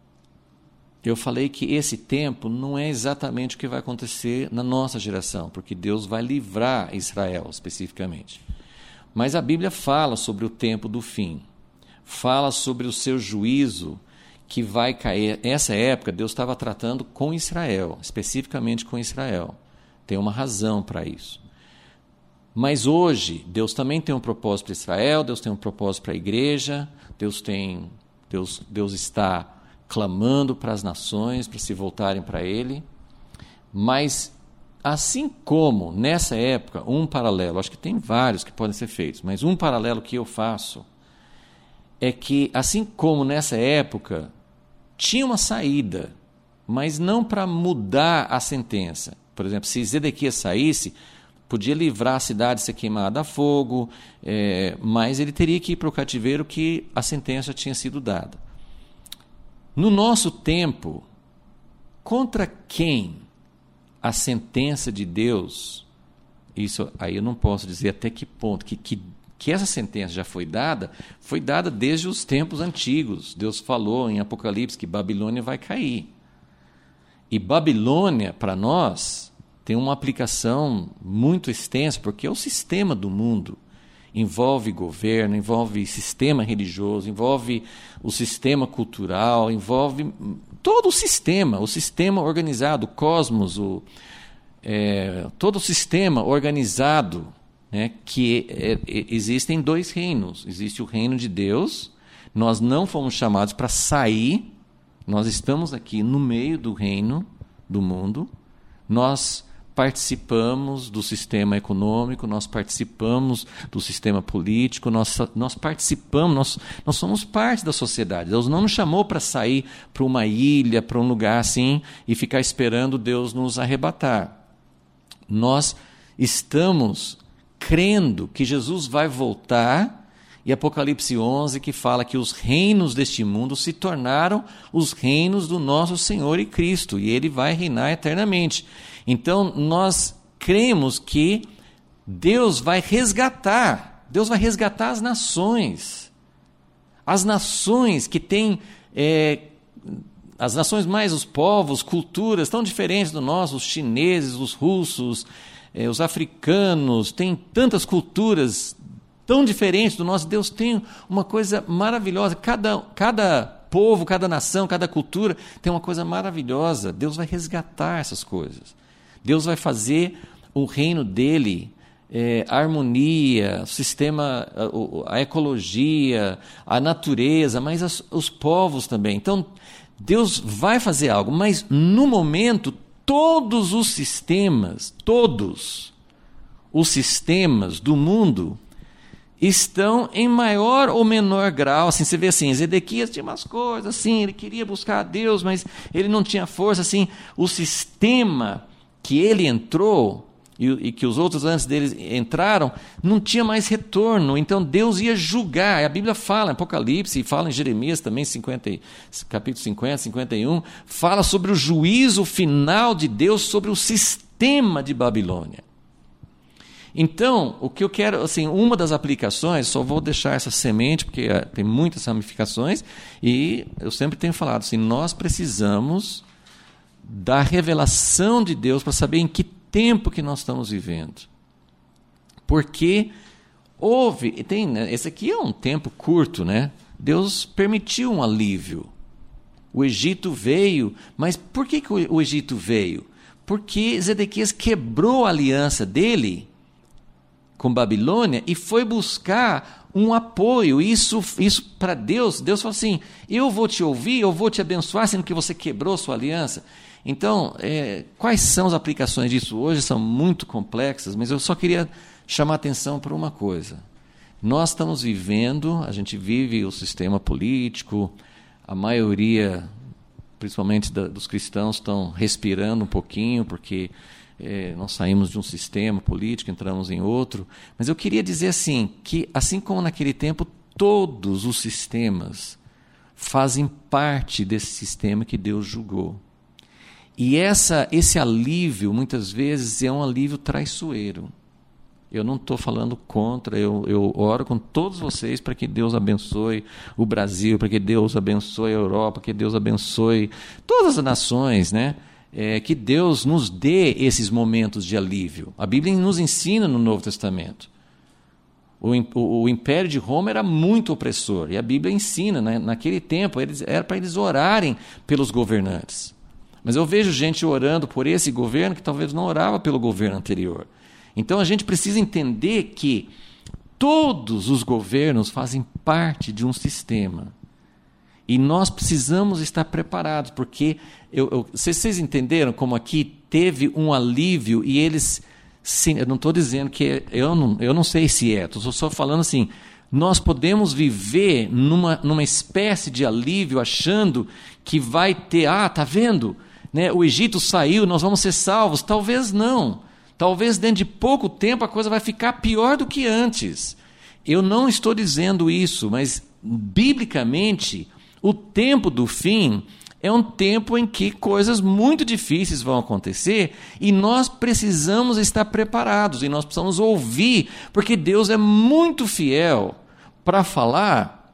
Speaker 1: Eu falei que esse tempo não é exatamente o que vai acontecer na nossa geração, porque Deus vai livrar Israel especificamente. Mas a Bíblia fala sobre o tempo do fim, fala sobre o seu juízo que vai cair. Nessa época, Deus estava tratando com Israel, especificamente com Israel. Tem uma razão para isso. Mas hoje, Deus também tem um propósito para Israel, Deus tem um propósito para a igreja, Deus, tem, Deus, Deus está clamando para as nações, para se voltarem para Ele. Mas, assim como nessa época, um paralelo, acho que tem vários que podem ser feitos, mas um paralelo que eu faço é que, assim como nessa época, tinha uma saída, mas não para mudar a sentença. Por exemplo, se Zedequias saísse, podia livrar a cidade de ser queimada a fogo, é, mas ele teria que ir para o cativeiro que a sentença tinha sido dada. No nosso tempo, contra quem a sentença de Deus, isso aí eu não posso dizer até que ponto, que, que, que essa sentença já foi dada, foi dada desde os tempos antigos. Deus falou em Apocalipse que Babilônia vai cair. E Babilônia, para nós, tem uma aplicação muito extensa, porque é o sistema do mundo. Envolve governo, envolve sistema religioso, envolve o sistema cultural, envolve todo o sistema, o sistema organizado, o cosmos, o, é, todo o sistema organizado, né, que é, é, existem dois reinos. Existe o reino de Deus, nós não fomos chamados para sair, nós estamos aqui no meio do reino do mundo, nós participamos do sistema econômico, nós participamos do sistema político, nós, nós participamos, nós, nós somos parte da sociedade. Deus não nos chamou para sair para uma ilha, para um lugar assim, e ficar esperando Deus nos arrebatar. Nós estamos crendo que Jesus vai voltar, e Apocalipse onze, que fala que os reinos deste mundo se tornaram os reinos do nosso Senhor e Cristo, e Ele vai reinar eternamente. Então, nós cremos que Deus vai resgatar, Deus vai resgatar as nações. As nações que têm, é, as nações mais, os povos, culturas tão diferentes do nosso, os chineses, os russos, é, os africanos, tem tantas culturas tão diferentes do nosso. Deus tem uma coisa maravilhosa, cada, cada povo, cada nação, cada cultura tem uma coisa maravilhosa. Deus vai resgatar essas coisas. Deus vai fazer o reino dele, é, a harmonia, o sistema, a, a ecologia, a natureza, mas as, os povos também. Então, Deus vai fazer algo, mas no momento, todos os sistemas, todos os sistemas do mundo estão em maior ou menor grau. Assim, você vê assim, Zedequias tinha umas coisas, assim, ele queria buscar a Deus, mas ele não tinha força. Assim, o sistema que ele entrou e, e que os outros antes dele entraram, não tinha mais retorno. Então Deus ia julgar. A Bíblia fala em Apocalipse, e fala em Jeremias também, cinquenta, capítulo cinquenta, cinquenta e um, fala sobre o juízo final de Deus sobre o sistema sistema de Babilônia. Então, o que eu quero, assim, uma das aplicações, só vou deixar essa semente, porque tem muitas ramificações, e eu sempre tenho falado assim, nós precisamos da revelação de Deus para saber em que tempo que nós estamos vivendo. Porque houve, tem, né, esse aqui é um tempo curto, né? Deus permitiu um alívio. O Egito veio, mas por que, que o, o Egito veio? Porque Zedequias quebrou a aliança dele com Babilônia e foi buscar um apoio. Isso, isso para Deus, Deus falou assim, eu vou te ouvir, eu vou te abençoar, sendo que você quebrou sua aliança. Então, é, quais são as aplicações disso? Hoje são muito complexas, mas eu só queria chamar atenção para uma coisa. Nós estamos vivendo, a gente vive o sistema político, a maioria, principalmente da, dos cristãos, estão respirando um pouquinho, porque é, nós saímos de um sistema político, entramos em outro. Mas eu queria dizer assim, que assim como naquele tempo, todos os sistemas fazem parte desse sistema que Deus julgou. E essa, esse alívio, muitas vezes, é um alívio traiçoeiro. Eu não estou falando contra, eu, eu oro com todos vocês para que Deus abençoe o Brasil, para que Deus abençoe a Europa, que Deus abençoe todas as nações, né? É, que Deus nos dê esses momentos de alívio. A Bíblia nos ensina no Novo Testamento. O, o, o Império de Roma era muito opressor, e a Bíblia ensina, né? Naquele tempo, eles, era para eles orarem pelos governantes. Mas eu vejo gente orando por esse governo que talvez não orava pelo governo anterior. Então a gente precisa entender que todos os governos fazem parte de um sistema. E nós precisamos estar preparados, porque eu, eu, vocês entenderam como aqui teve um alívio e eles... Sim, eu não estou dizendo que... É, eu, não, eu não sei se é, estou só falando assim, nós podemos viver numa, numa espécie de alívio achando que vai ter... Ah, está vendo? Né, o Egito saiu, nós vamos ser salvos. Talvez não. Talvez dentro de pouco tempo a coisa vai ficar pior do que antes. Eu não estou dizendo isso, mas biblicamente o tempo do fim é um tempo em que coisas muito difíceis vão acontecer e nós precisamos estar preparados e nós precisamos ouvir, porque Deus é muito fiel para falar,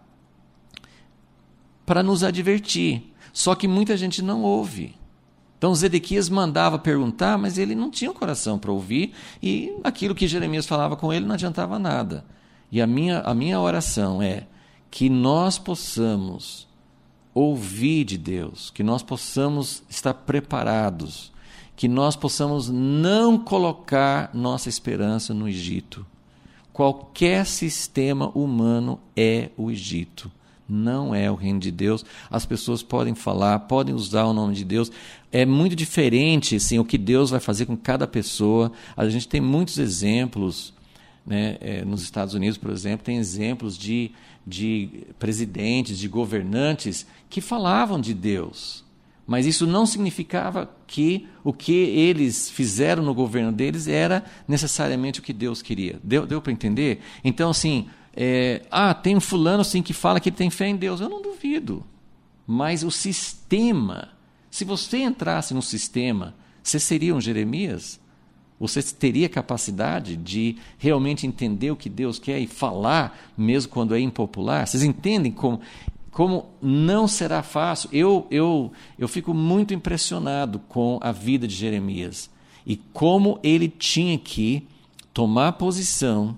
Speaker 1: para nos advertir. Só que muita gente não ouve. Então Zedequias mandava perguntar, mas ele não tinha o coração para ouvir, e aquilo que Jeremias falava com ele não adiantava nada. E a minha, a minha oração é que nós possamos ouvir de Deus, que nós possamos estar preparados, que nós possamos não colocar nossa esperança no Egito. Qualquer sistema humano é o Egito. Não é o reino de Deus. As pessoas podem falar, podem usar o nome de Deus. É muito diferente assim, o que Deus vai fazer com cada pessoa. A gente tem muitos exemplos, né? É, nos Estados Unidos, por exemplo, tem exemplos de, de presidentes, de governantes que falavam de Deus. Mas isso não significava que o que eles fizeram no governo deles era necessariamente o que Deus queria. Deu, deu para entender? Então, assim... É, ah, tem um fulano assim, que fala que ele tem fé em Deus. Eu não duvido. Mas o sistema, se você entrasse no sistema, você seria um Jeremias? Você teria capacidade de realmente entender o que Deus quer e falar, mesmo quando é impopular? Vocês entendem como, como não será fácil? Eu, eu, eu fico muito impressionado com a vida de Jeremias e como ele tinha que tomar posição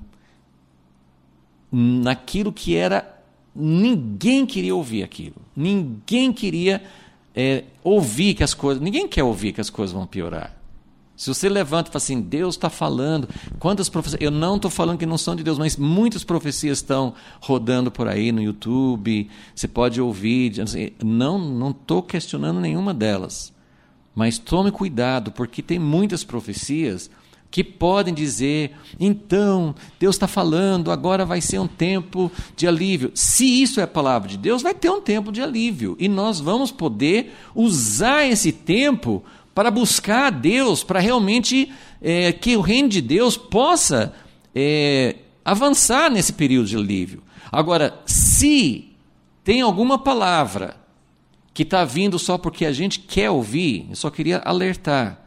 Speaker 1: naquilo que era... Ninguém queria ouvir aquilo. Ninguém queria é, ouvir que as coisas... Ninguém quer ouvir que as coisas vão piorar. Se você levanta e fala assim, Deus está falando... Quantas profecias... Eu não estou falando que não são de Deus, mas muitas profecias estão rodando por aí no YouTube. Você pode ouvir. Não estou questionando nenhuma delas. Mas tome cuidado, porque tem muitas profecias... que podem dizer, então, Deus está falando, agora vai ser um tempo de alívio. Se isso é a palavra de Deus, vai ter um tempo de alívio. E nós vamos poder usar esse tempo para buscar a Deus, para realmente é, que o reino de Deus possa é, avançar nesse período de alívio. Agora, se tem alguma palavra que está vindo só porque a gente quer ouvir, eu só queria alertar.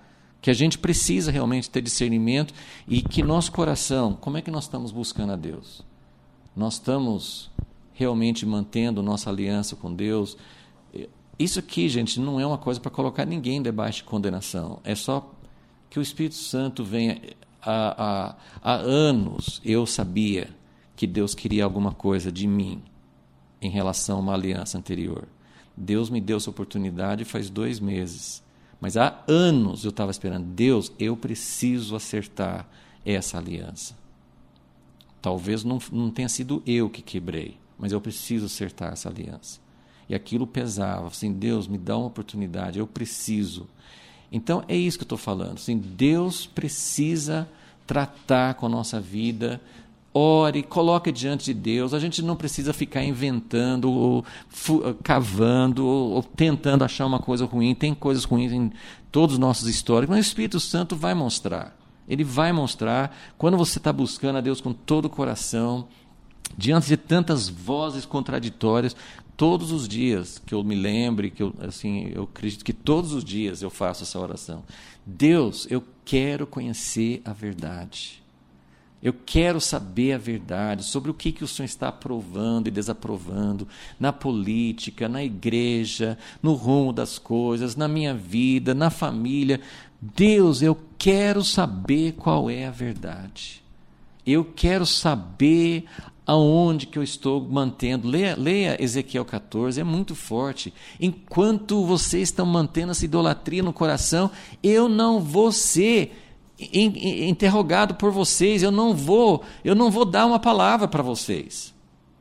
Speaker 1: que a gente precisa realmente ter discernimento e que nosso coração, como é que nós estamos buscando a Deus? Nós estamos realmente mantendo nossa aliança com Deus? Isso aqui, gente, não é uma coisa para colocar ninguém debaixo de condenação. É só que o Espírito Santo venha. Há, há, há anos eu sabia que Deus queria alguma coisa de mim em relação a uma aliança anterior. Deus me deu essa oportunidade faz dois meses. Mas há anos eu estava esperando. Deus, eu preciso acertar essa aliança. Talvez não, não tenha sido eu que quebrei, mas eu preciso acertar essa aliança. E aquilo pesava. Assim, Deus, me dá uma oportunidade, eu preciso. Então, é isso que eu estou falando. Assim, Deus precisa tratar com a nossa vida. Ore, coloque diante de Deus. A gente não precisa ficar inventando, ou cavando, ou, ou tentando achar uma coisa ruim. Tem coisas ruins em todos os nossos históricos, mas o Espírito Santo vai mostrar. Ele vai mostrar quando você está buscando a Deus com todo o coração, diante de tantas vozes contraditórias, todos os dias que eu me lembre, que eu, assim, eu acredito que todos os dias eu faço essa oração. Deus, eu quero conhecer a verdade. Eu quero saber a verdade sobre o que, que o Senhor está aprovando e desaprovando na política, na igreja, no rumo das coisas, na minha vida, na família. Deus, eu quero saber qual é a verdade. Eu quero saber aonde que eu estou mantendo. Leia, leia Ezequiel catorze, é muito forte. Enquanto vocês estão mantendo essa idolatria no coração, eu não vou ser interrogado por vocês, eu não vou, eu não vou dar uma palavra para vocês.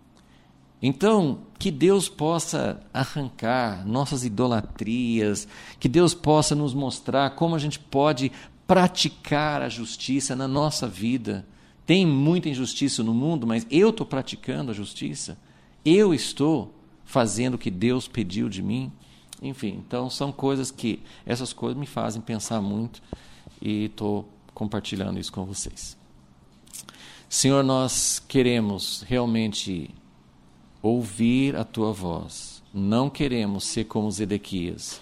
Speaker 1: Então, que Deus possa arrancar nossas idolatrias, que Deus possa nos mostrar como a gente pode praticar a justiça na nossa vida. Tem muita injustiça no mundo, mas eu estou praticando a justiça, eu estou fazendo o que Deus pediu de mim. Enfim, então são coisas que, essas coisas me fazem pensar muito, e estou compartilhando isso com vocês. Senhor, nós queremos realmente ouvir a Tua voz. Não queremos ser como Zedequias.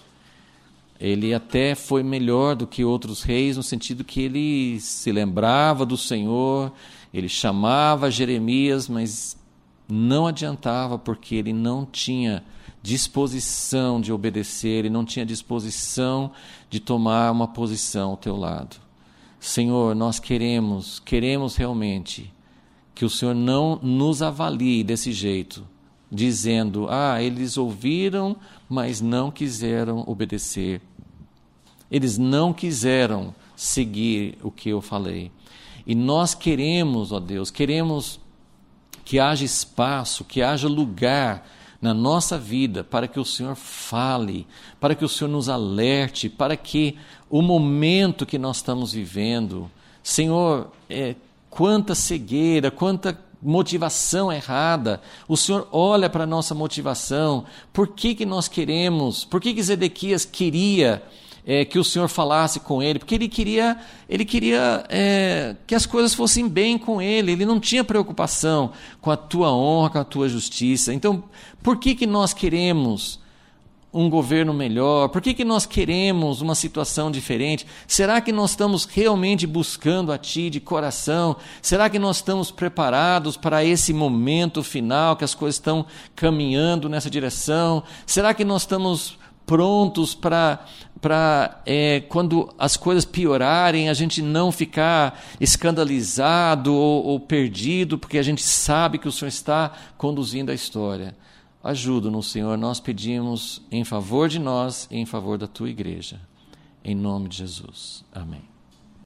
Speaker 1: Ele até foi melhor do que outros reis, no sentido que ele se lembrava do Senhor, ele chamava Jeremias, mas não adiantava, porque ele não tinha disposição de obedecer, ele não tinha disposição de tomar uma posição ao teu lado. Senhor, nós queremos, queremos realmente que o Senhor não nos avalie desse jeito, dizendo, ah, eles ouviram, mas não quiseram obedecer. Eles não quiseram seguir o que eu falei. E nós queremos, ó Deus, queremos que haja espaço, que haja lugar na nossa vida, para que o Senhor fale, para que o Senhor nos alerte, para que o momento que nós estamos vivendo, Senhor, é, quanta cegueira, quanta motivação errada, o Senhor olha para a nossa motivação, por que que nós queremos, por que que Zedequias queria É, que o Senhor falasse com ele, porque ele queria, ele queria é, que as coisas fossem bem com ele, ele não tinha preocupação com a tua honra, com a tua justiça. Então, por que que nós queremos um governo melhor? Por que que nós queremos uma situação diferente? Será que nós estamos realmente buscando a Ti de coração? Será que nós estamos preparados para esse momento final, que as coisas estão caminhando nessa direção? Será que nós estamos prontos para, para é, quando as coisas piorarem, a gente não ficar escandalizado ou, ou perdido, porque a gente sabe que o Senhor está conduzindo a história? Ajuda-nos, Senhor, nós pedimos em favor de nós e em favor da Tua igreja. Em nome de Jesus. Amém.